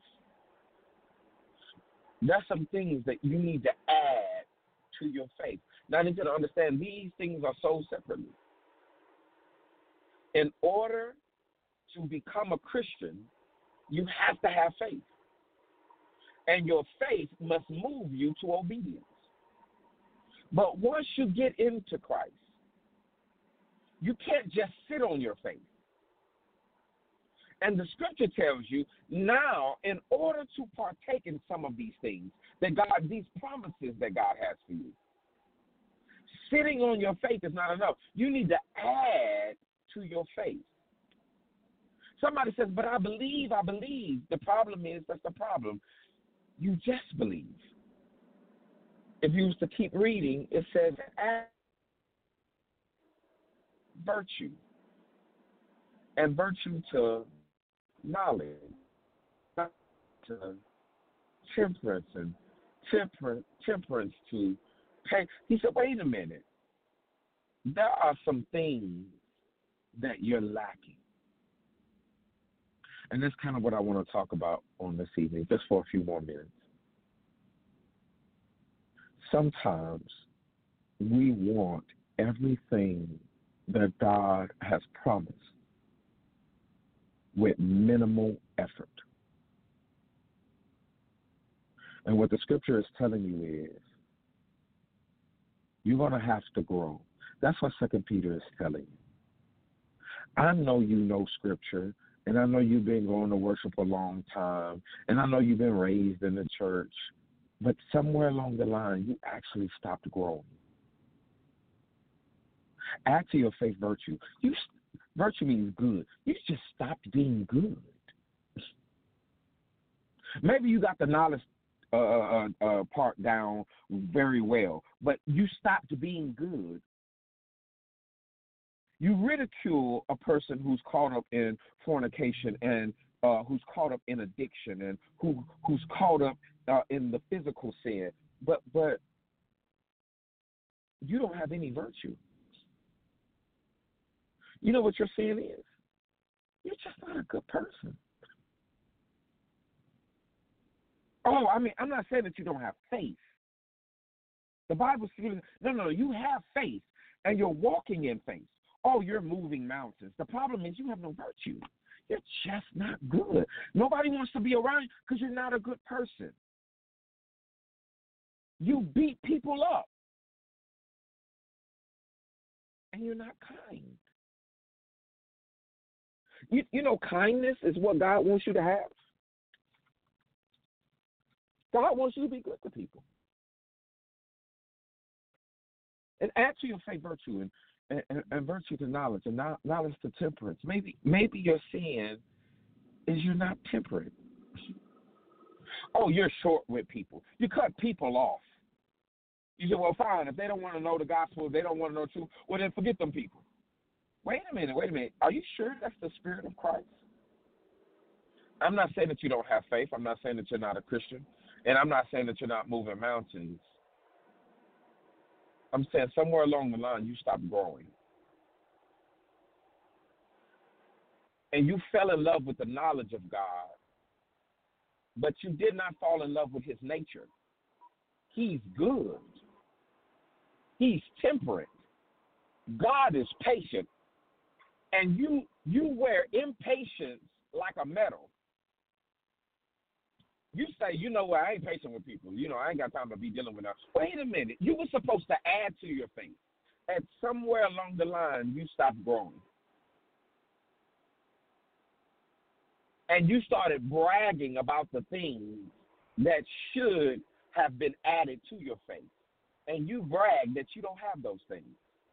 There's some things that you need to add to your faith. Now, I need you to understand these things are sold separately. In order to become a Christian, you have to have faith. And your faith must move you to obedience. But once you get into Christ, you can't just sit on your faith. And the scripture tells you now, in order to partake in some of these things, that God, these promises that God has for you, sitting on your faith is not enough. You need to add to your faith. Somebody says, but I believe, I believe. The problem is, that's the problem. You just believe. If you was to keep reading, it says, add virtue. And virtue to knowledge, to temperance, and temperance, temperance to pay. He said, wait a minute. There are some things that you're lacking. And that's kind of what I want to talk about on this evening, just for a few more minutes. Sometimes we want everything that God has promised with minimal effort. And what the scripture is telling you is you're going to have to grow. That's what Second Peter is telling you. I know you know scripture, and I know you've been going to worship a long time, and I know you've been raised in the church, but somewhere along the line, you actually stopped growing. Add to your faith virtue. You Virtue means good. You just stopped being good. Maybe you got the knowledge uh, uh, uh, part down very well, but you stopped being good. You ridicule a person who's caught up in fornication and uh, who's caught up in addiction and who who's caught up uh, in the physical sin, but but you don't have any virtue. You know what your sin is? You're just not a good person. Oh, I mean, I'm not saying that you don't have faith. The Bible says, no, no, no, you have faith, and you're walking in faith. Oh, you're moving mountains. The problem is you have no virtue. You're just not good. Nobody wants to be around you because you're not a good person. You beat people up, and you're not kind. You, you know, kindness is what God wants you to have. God wants you to be good to people. And add to your faith virtue and, and, and virtue to knowledge and knowledge to temperance. Maybe maybe your sin is you're not temperate. Oh, you're short with people. You cut people off. You say, well, fine. If they don't want to know the gospel, if they don't want to know the truth, well, then forget them people. Wait a minute, wait a minute. Are you sure that's the Spirit of Christ? I'm not saying that you don't have faith. I'm not saying that you're not a Christian. And I'm not saying that you're not moving mountains. I'm saying somewhere along the line you stopped growing. And you fell in love with the knowledge of God, but you did not fall in love with his nature. He's good. He's temperate. God is patient. And you you wear impatience like a medal. You say, you know what, I ain't patient with people. You know, I ain't got time to be dealing with them. Wait a minute. You were supposed to add to your faith. And somewhere along the line, you stopped growing. And you started bragging about the things that should have been added to your faith. And you brag that you don't have those things.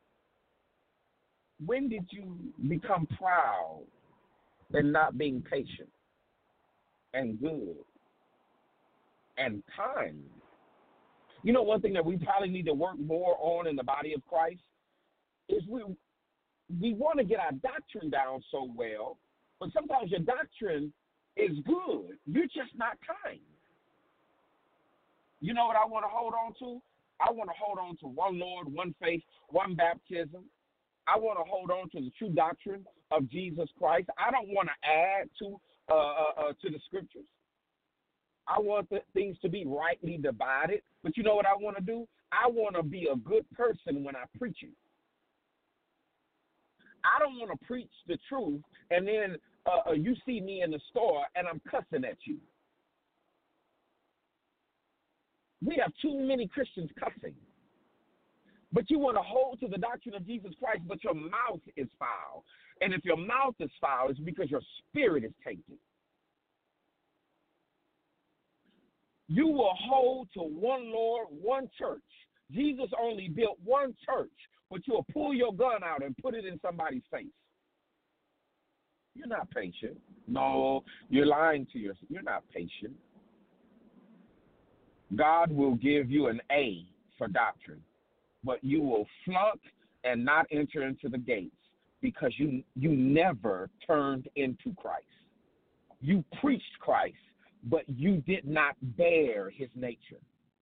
When did you become proud and not being patient and good and kind? You know, one thing that we probably need to work more on in the body of Christ is we we want to get our doctrine down so well, but sometimes your doctrine is good. You're just not kind. You know what I want to hold on to? I want to hold on to one Lord, one faith, one baptism. I want to hold on to the true doctrine of Jesus Christ. I don't want to add to uh, uh, uh, to the scriptures. I want the things to be rightly divided. But you know what I want to do? I want to be a good person when I preach it. I don't want to preach the truth, and then uh, you see me in the store and I'm cussing at you. We have too many Christians cussing. But you want to hold to the doctrine of Jesus Christ, but your mouth is foul. And if your mouth is foul, it's because your spirit is tainted. You will hold to one Lord, one church. Jesus only built one church, but you'll pull your gun out and put it in somebody's face. You're not patient. No, you're lying to yourself. You're not patient. God will give you an A for doctrine, but you will flunk and not enter into the gates because you you never turned into Christ. You preached Christ, but you did not bear his nature.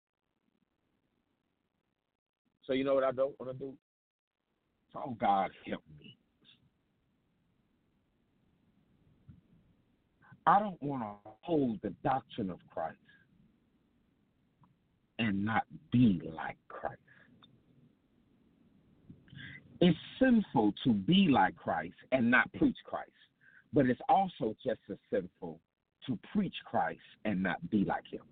So you know what I don't want to do? Oh, God, help me. I don't want to hold the doctrine of Christ and not be like Christ. It's sinful to be like Christ and not preach Christ, but it's also just as sinful to preach Christ and not be like him.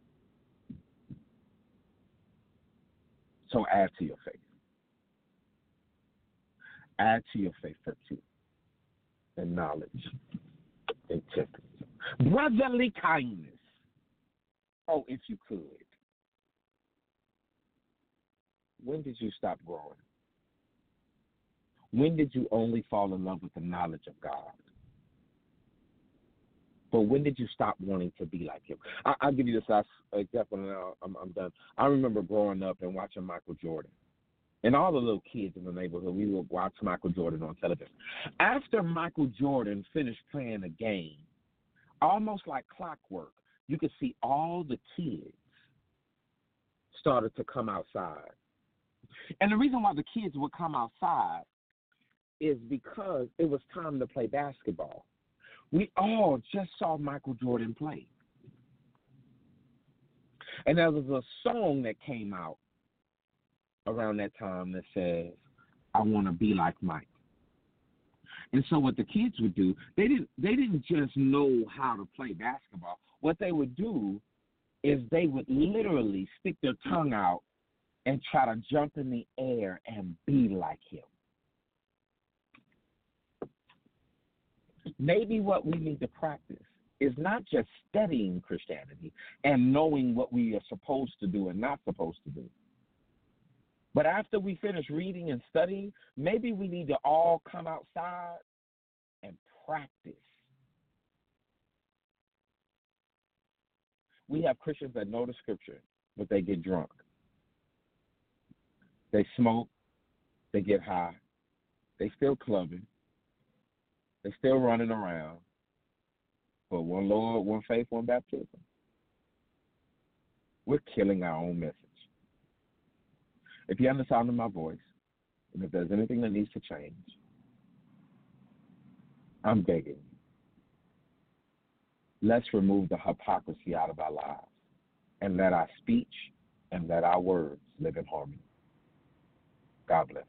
So add to your faith. Add to your faith virtue and knowledge and temperance. Brotherly kindness. Oh, if you could. When did you stop growing? When did you only fall in love with the knowledge of God? But when did you stop wanting to be like him? I, I'll give you this last example, and now I'm, I'm done. I remember growing up and watching Michael Jordan. And all the little kids in the neighborhood, we would watch Michael Jordan on television. After Michael Jordan finished playing a game, almost like clockwork, you could see all the kids started to come outside. And the reason why the kids would come outside is because it was time to play basketball. We all just saw Michael Jordan play. And there was a song that came out around that time that says, I want to be like Mike. And so what the kids would do, they didn't they didn't just know how to play basketball. What they would do is they would literally stick their tongue out and try to jump in the air and be like him. Maybe what we need to practice is not just studying Christianity and knowing what we are supposed to do and not supposed to do. But after we finish reading and studying, maybe we need to all come outside and practice. We have Christians that know the scripture, but they get drunk. They smoke. They get high. They still clubbing. They still running around. But one Lord, one faith, one baptism. We're killing our own message. If you understand the sound of my voice, and if there's anything that needs to change, I'm begging you. Let's remove the hypocrisy out of our lives and let our speech and let our words live in harmony. God bless.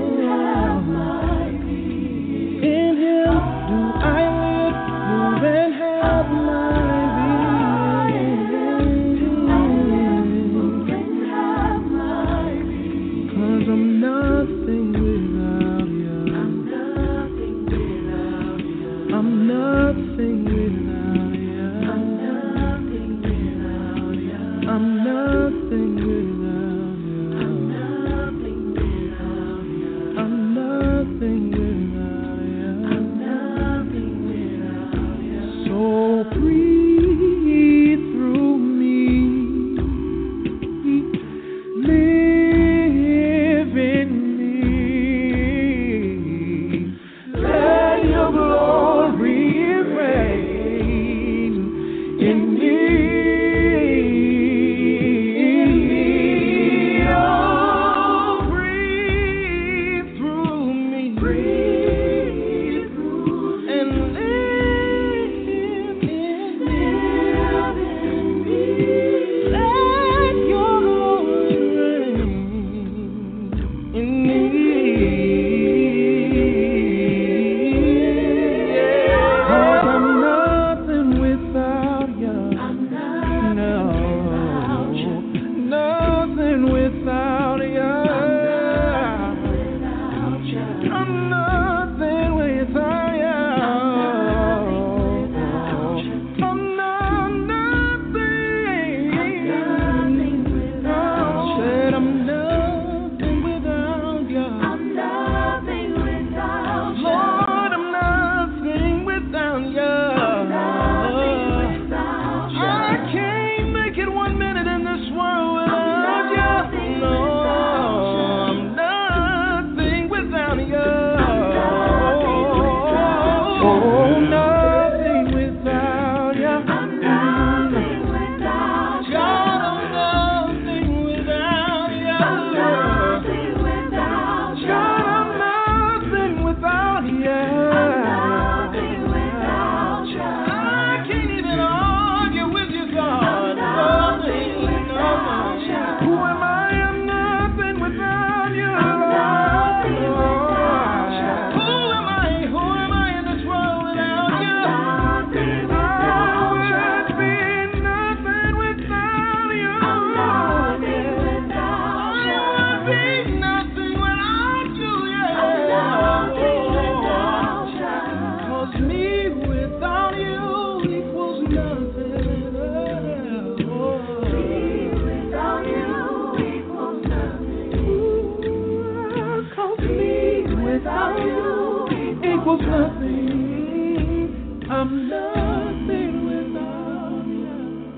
In him do I live, move, and nothing without you, yeah. I'm nothing without you. 'Cause me without you equals nothing. Oh. Me without you equals nothing. Ooh, 'cause me without you equals nothing. I'm nothing without you.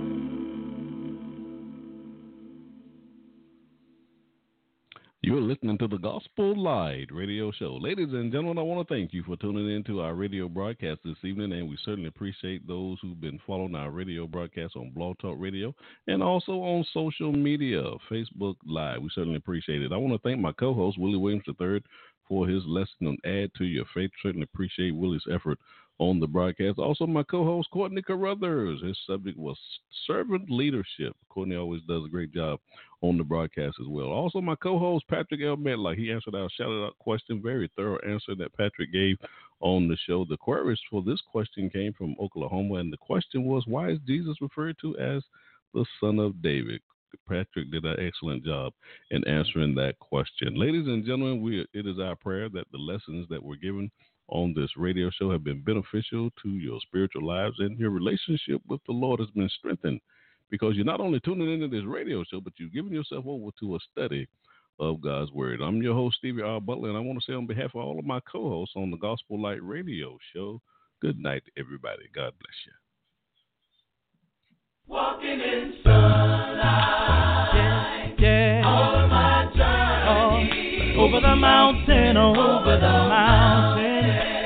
You're listening to the Gospel Light radio show. Ladies and gentlemen, I want to thank you for tuning in to our radio broadcast this evening, and we certainly appreciate those who've been following our radio broadcast on Blog Talk Radio and also on social media, Facebook Live. We certainly appreciate it. I want to thank my co-host, Willie Williams the third, for his lesson on Add to Your Faith. Certainly appreciate Willie's effort on the broadcast. Also, my co-host, Courtney Carruthers. His subject was servant leadership. Courtney always does a great job on the broadcast as well. Also, my co-host, Patrick L. Medlock. He answered our shout-out question. Very thorough answer that Patrick gave on the show. The queries for this question came from Oklahoma, and the question was, why is Jesus referred to as the Son of David? Patrick did an excellent job in answering that question. Ladies and gentlemen, we it is our prayer that the lessons that were given on this radio show have been beneficial to your spiritual lives, and your relationship with the Lord has been strengthened, because you're not only tuning into this radio show, but you're giving yourself over to a study of God's Word. I'm your host, Stevie R. Butler, and I want to say on behalf of all of my co-hosts on the Gospel Light radio show, good night, everybody. God bless you. Walking in sunlight, yeah, all of my journey, oh, over the mountain, over the mountain,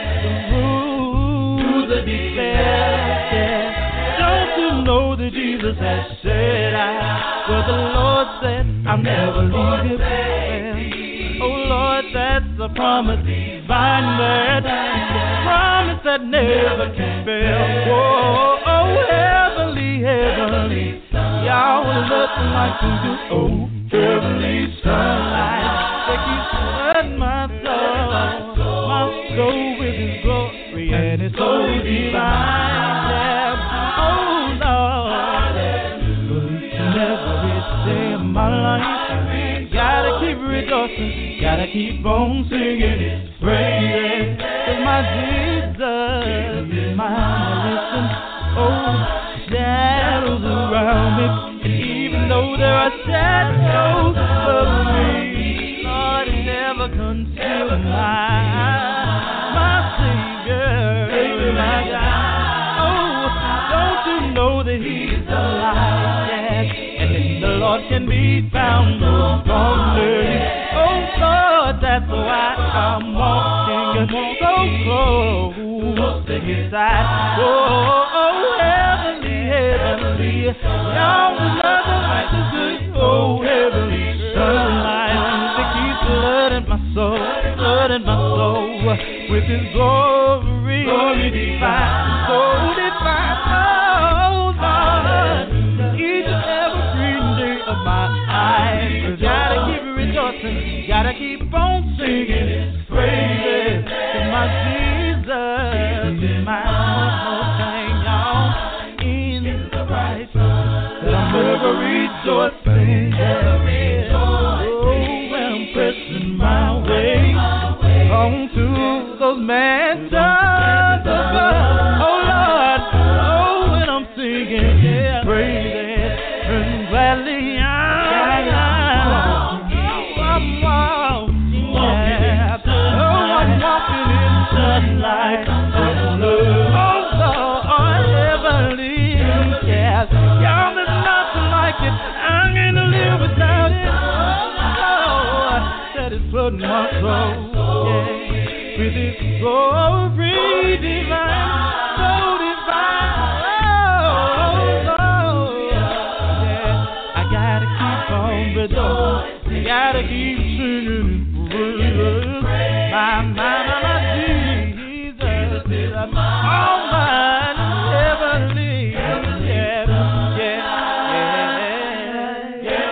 through the deep depths, yeah. Don't you know that Jesus has said, I, well, the Lord said, I'll never leave you there. Oh, Lord, that's a promise divine, that promise that never can fail. Oh, oh, heavenly, heavenly, y'all was nothing like you do. Oh, heavenly sunlight that keeps flooding my soul, my soul with His glory, and it's so divine. Yeah. Oh, Lord, but each and every day of my life, gotta keep rejoicing, gotta keep on singing His praise, 'cause my Jesus is mine. Listen, oh, shadows around me, and even though there are shadows above me, Lord, it never conceals my, my Savior, my God. Oh, don't you know that He's alive, yes, and that the Lord can be found no longer. Oh, Lord, that's why I'm walking so close to His side. Oh, oh, heavenly, heavenly, y'all was nothing like the good old heavenly sunlight that keeps flooding my soul, flooding my soul with His glory, glory divine, so divine. Oh, Lord, each and every day of my life, gotta keep rejoicing, gotta keep on singing His praises, 'cause my Jesus is mine. One more thing, y'all, in Christ, that I'm ever rejoicing. Oh, when I'm pressing my way on to those mansions above. Oh, Lord, oh, when I'm singing yeah, praises and gladly I'm, I'm walking, yeah. Oh, I'm walking in sunlight of love. Oh, Lord, heavenly, yes. Y'all, there's nothing like it. I'm gonna live without it. Oh, that is flooding my soul, yeah, with His glory divine, so divine. Oh, Lord, yeah. I gotta keep on rejoicing, I gotta keep singing praises. My, my, my, my Jesus is all mine, heavenly, yeah, yeah, yeah, yeah.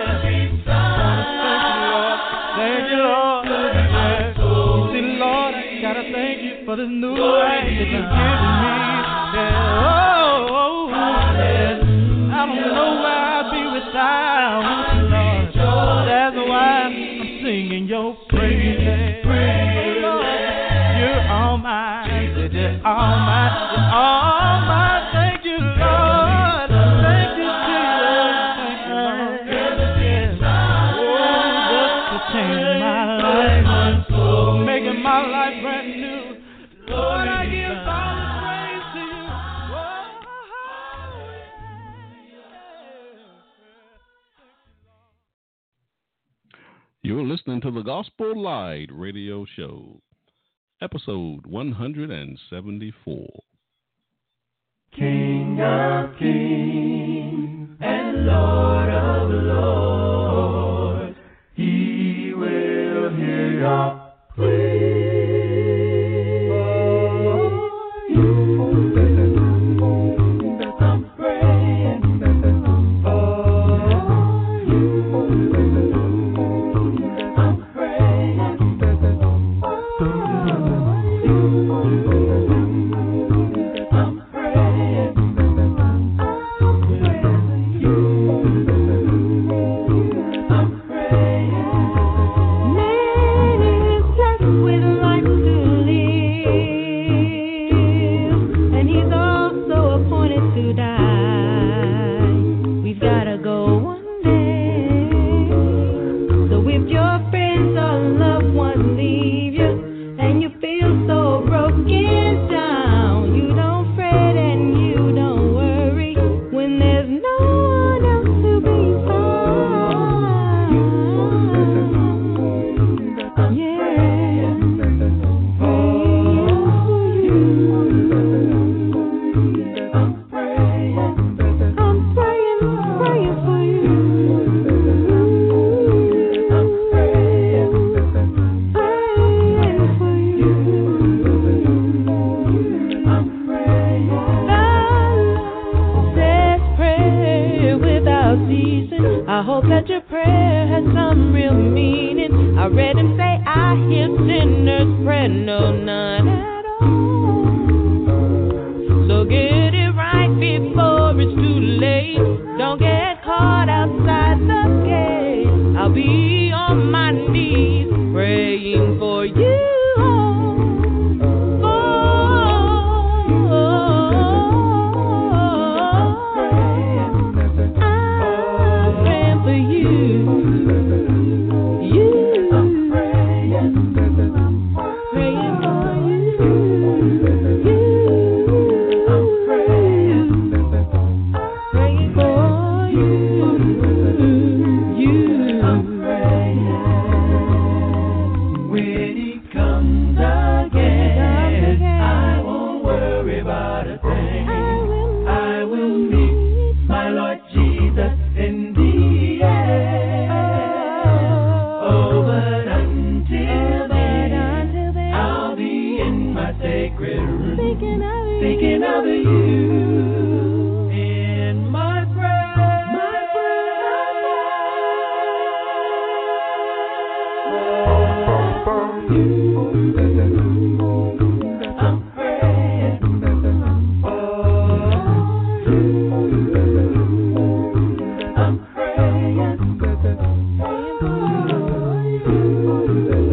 Thank you, Lord, thank you, Lord, yeah. See, Lord, I gotta thank you for this new life that you've given me, yeah. Oh, oh, yeah. I don't know where I'd be without you, Lord. That's why I'm singing your praises. Oh, Lord, you're all mine. You're all mine. You're all mine. Thank you, Lord. Thank you, Jesus. Thank you, Lord. Yes. Oh, just to change my life, for making my life brand new. Lord, I give all the praise to you. You're listening to the Gospel Light Radio Show, episode one seventy-four. King of kings and Lord of lords, He will hear your praise. I'm praying, oh, I'm praying.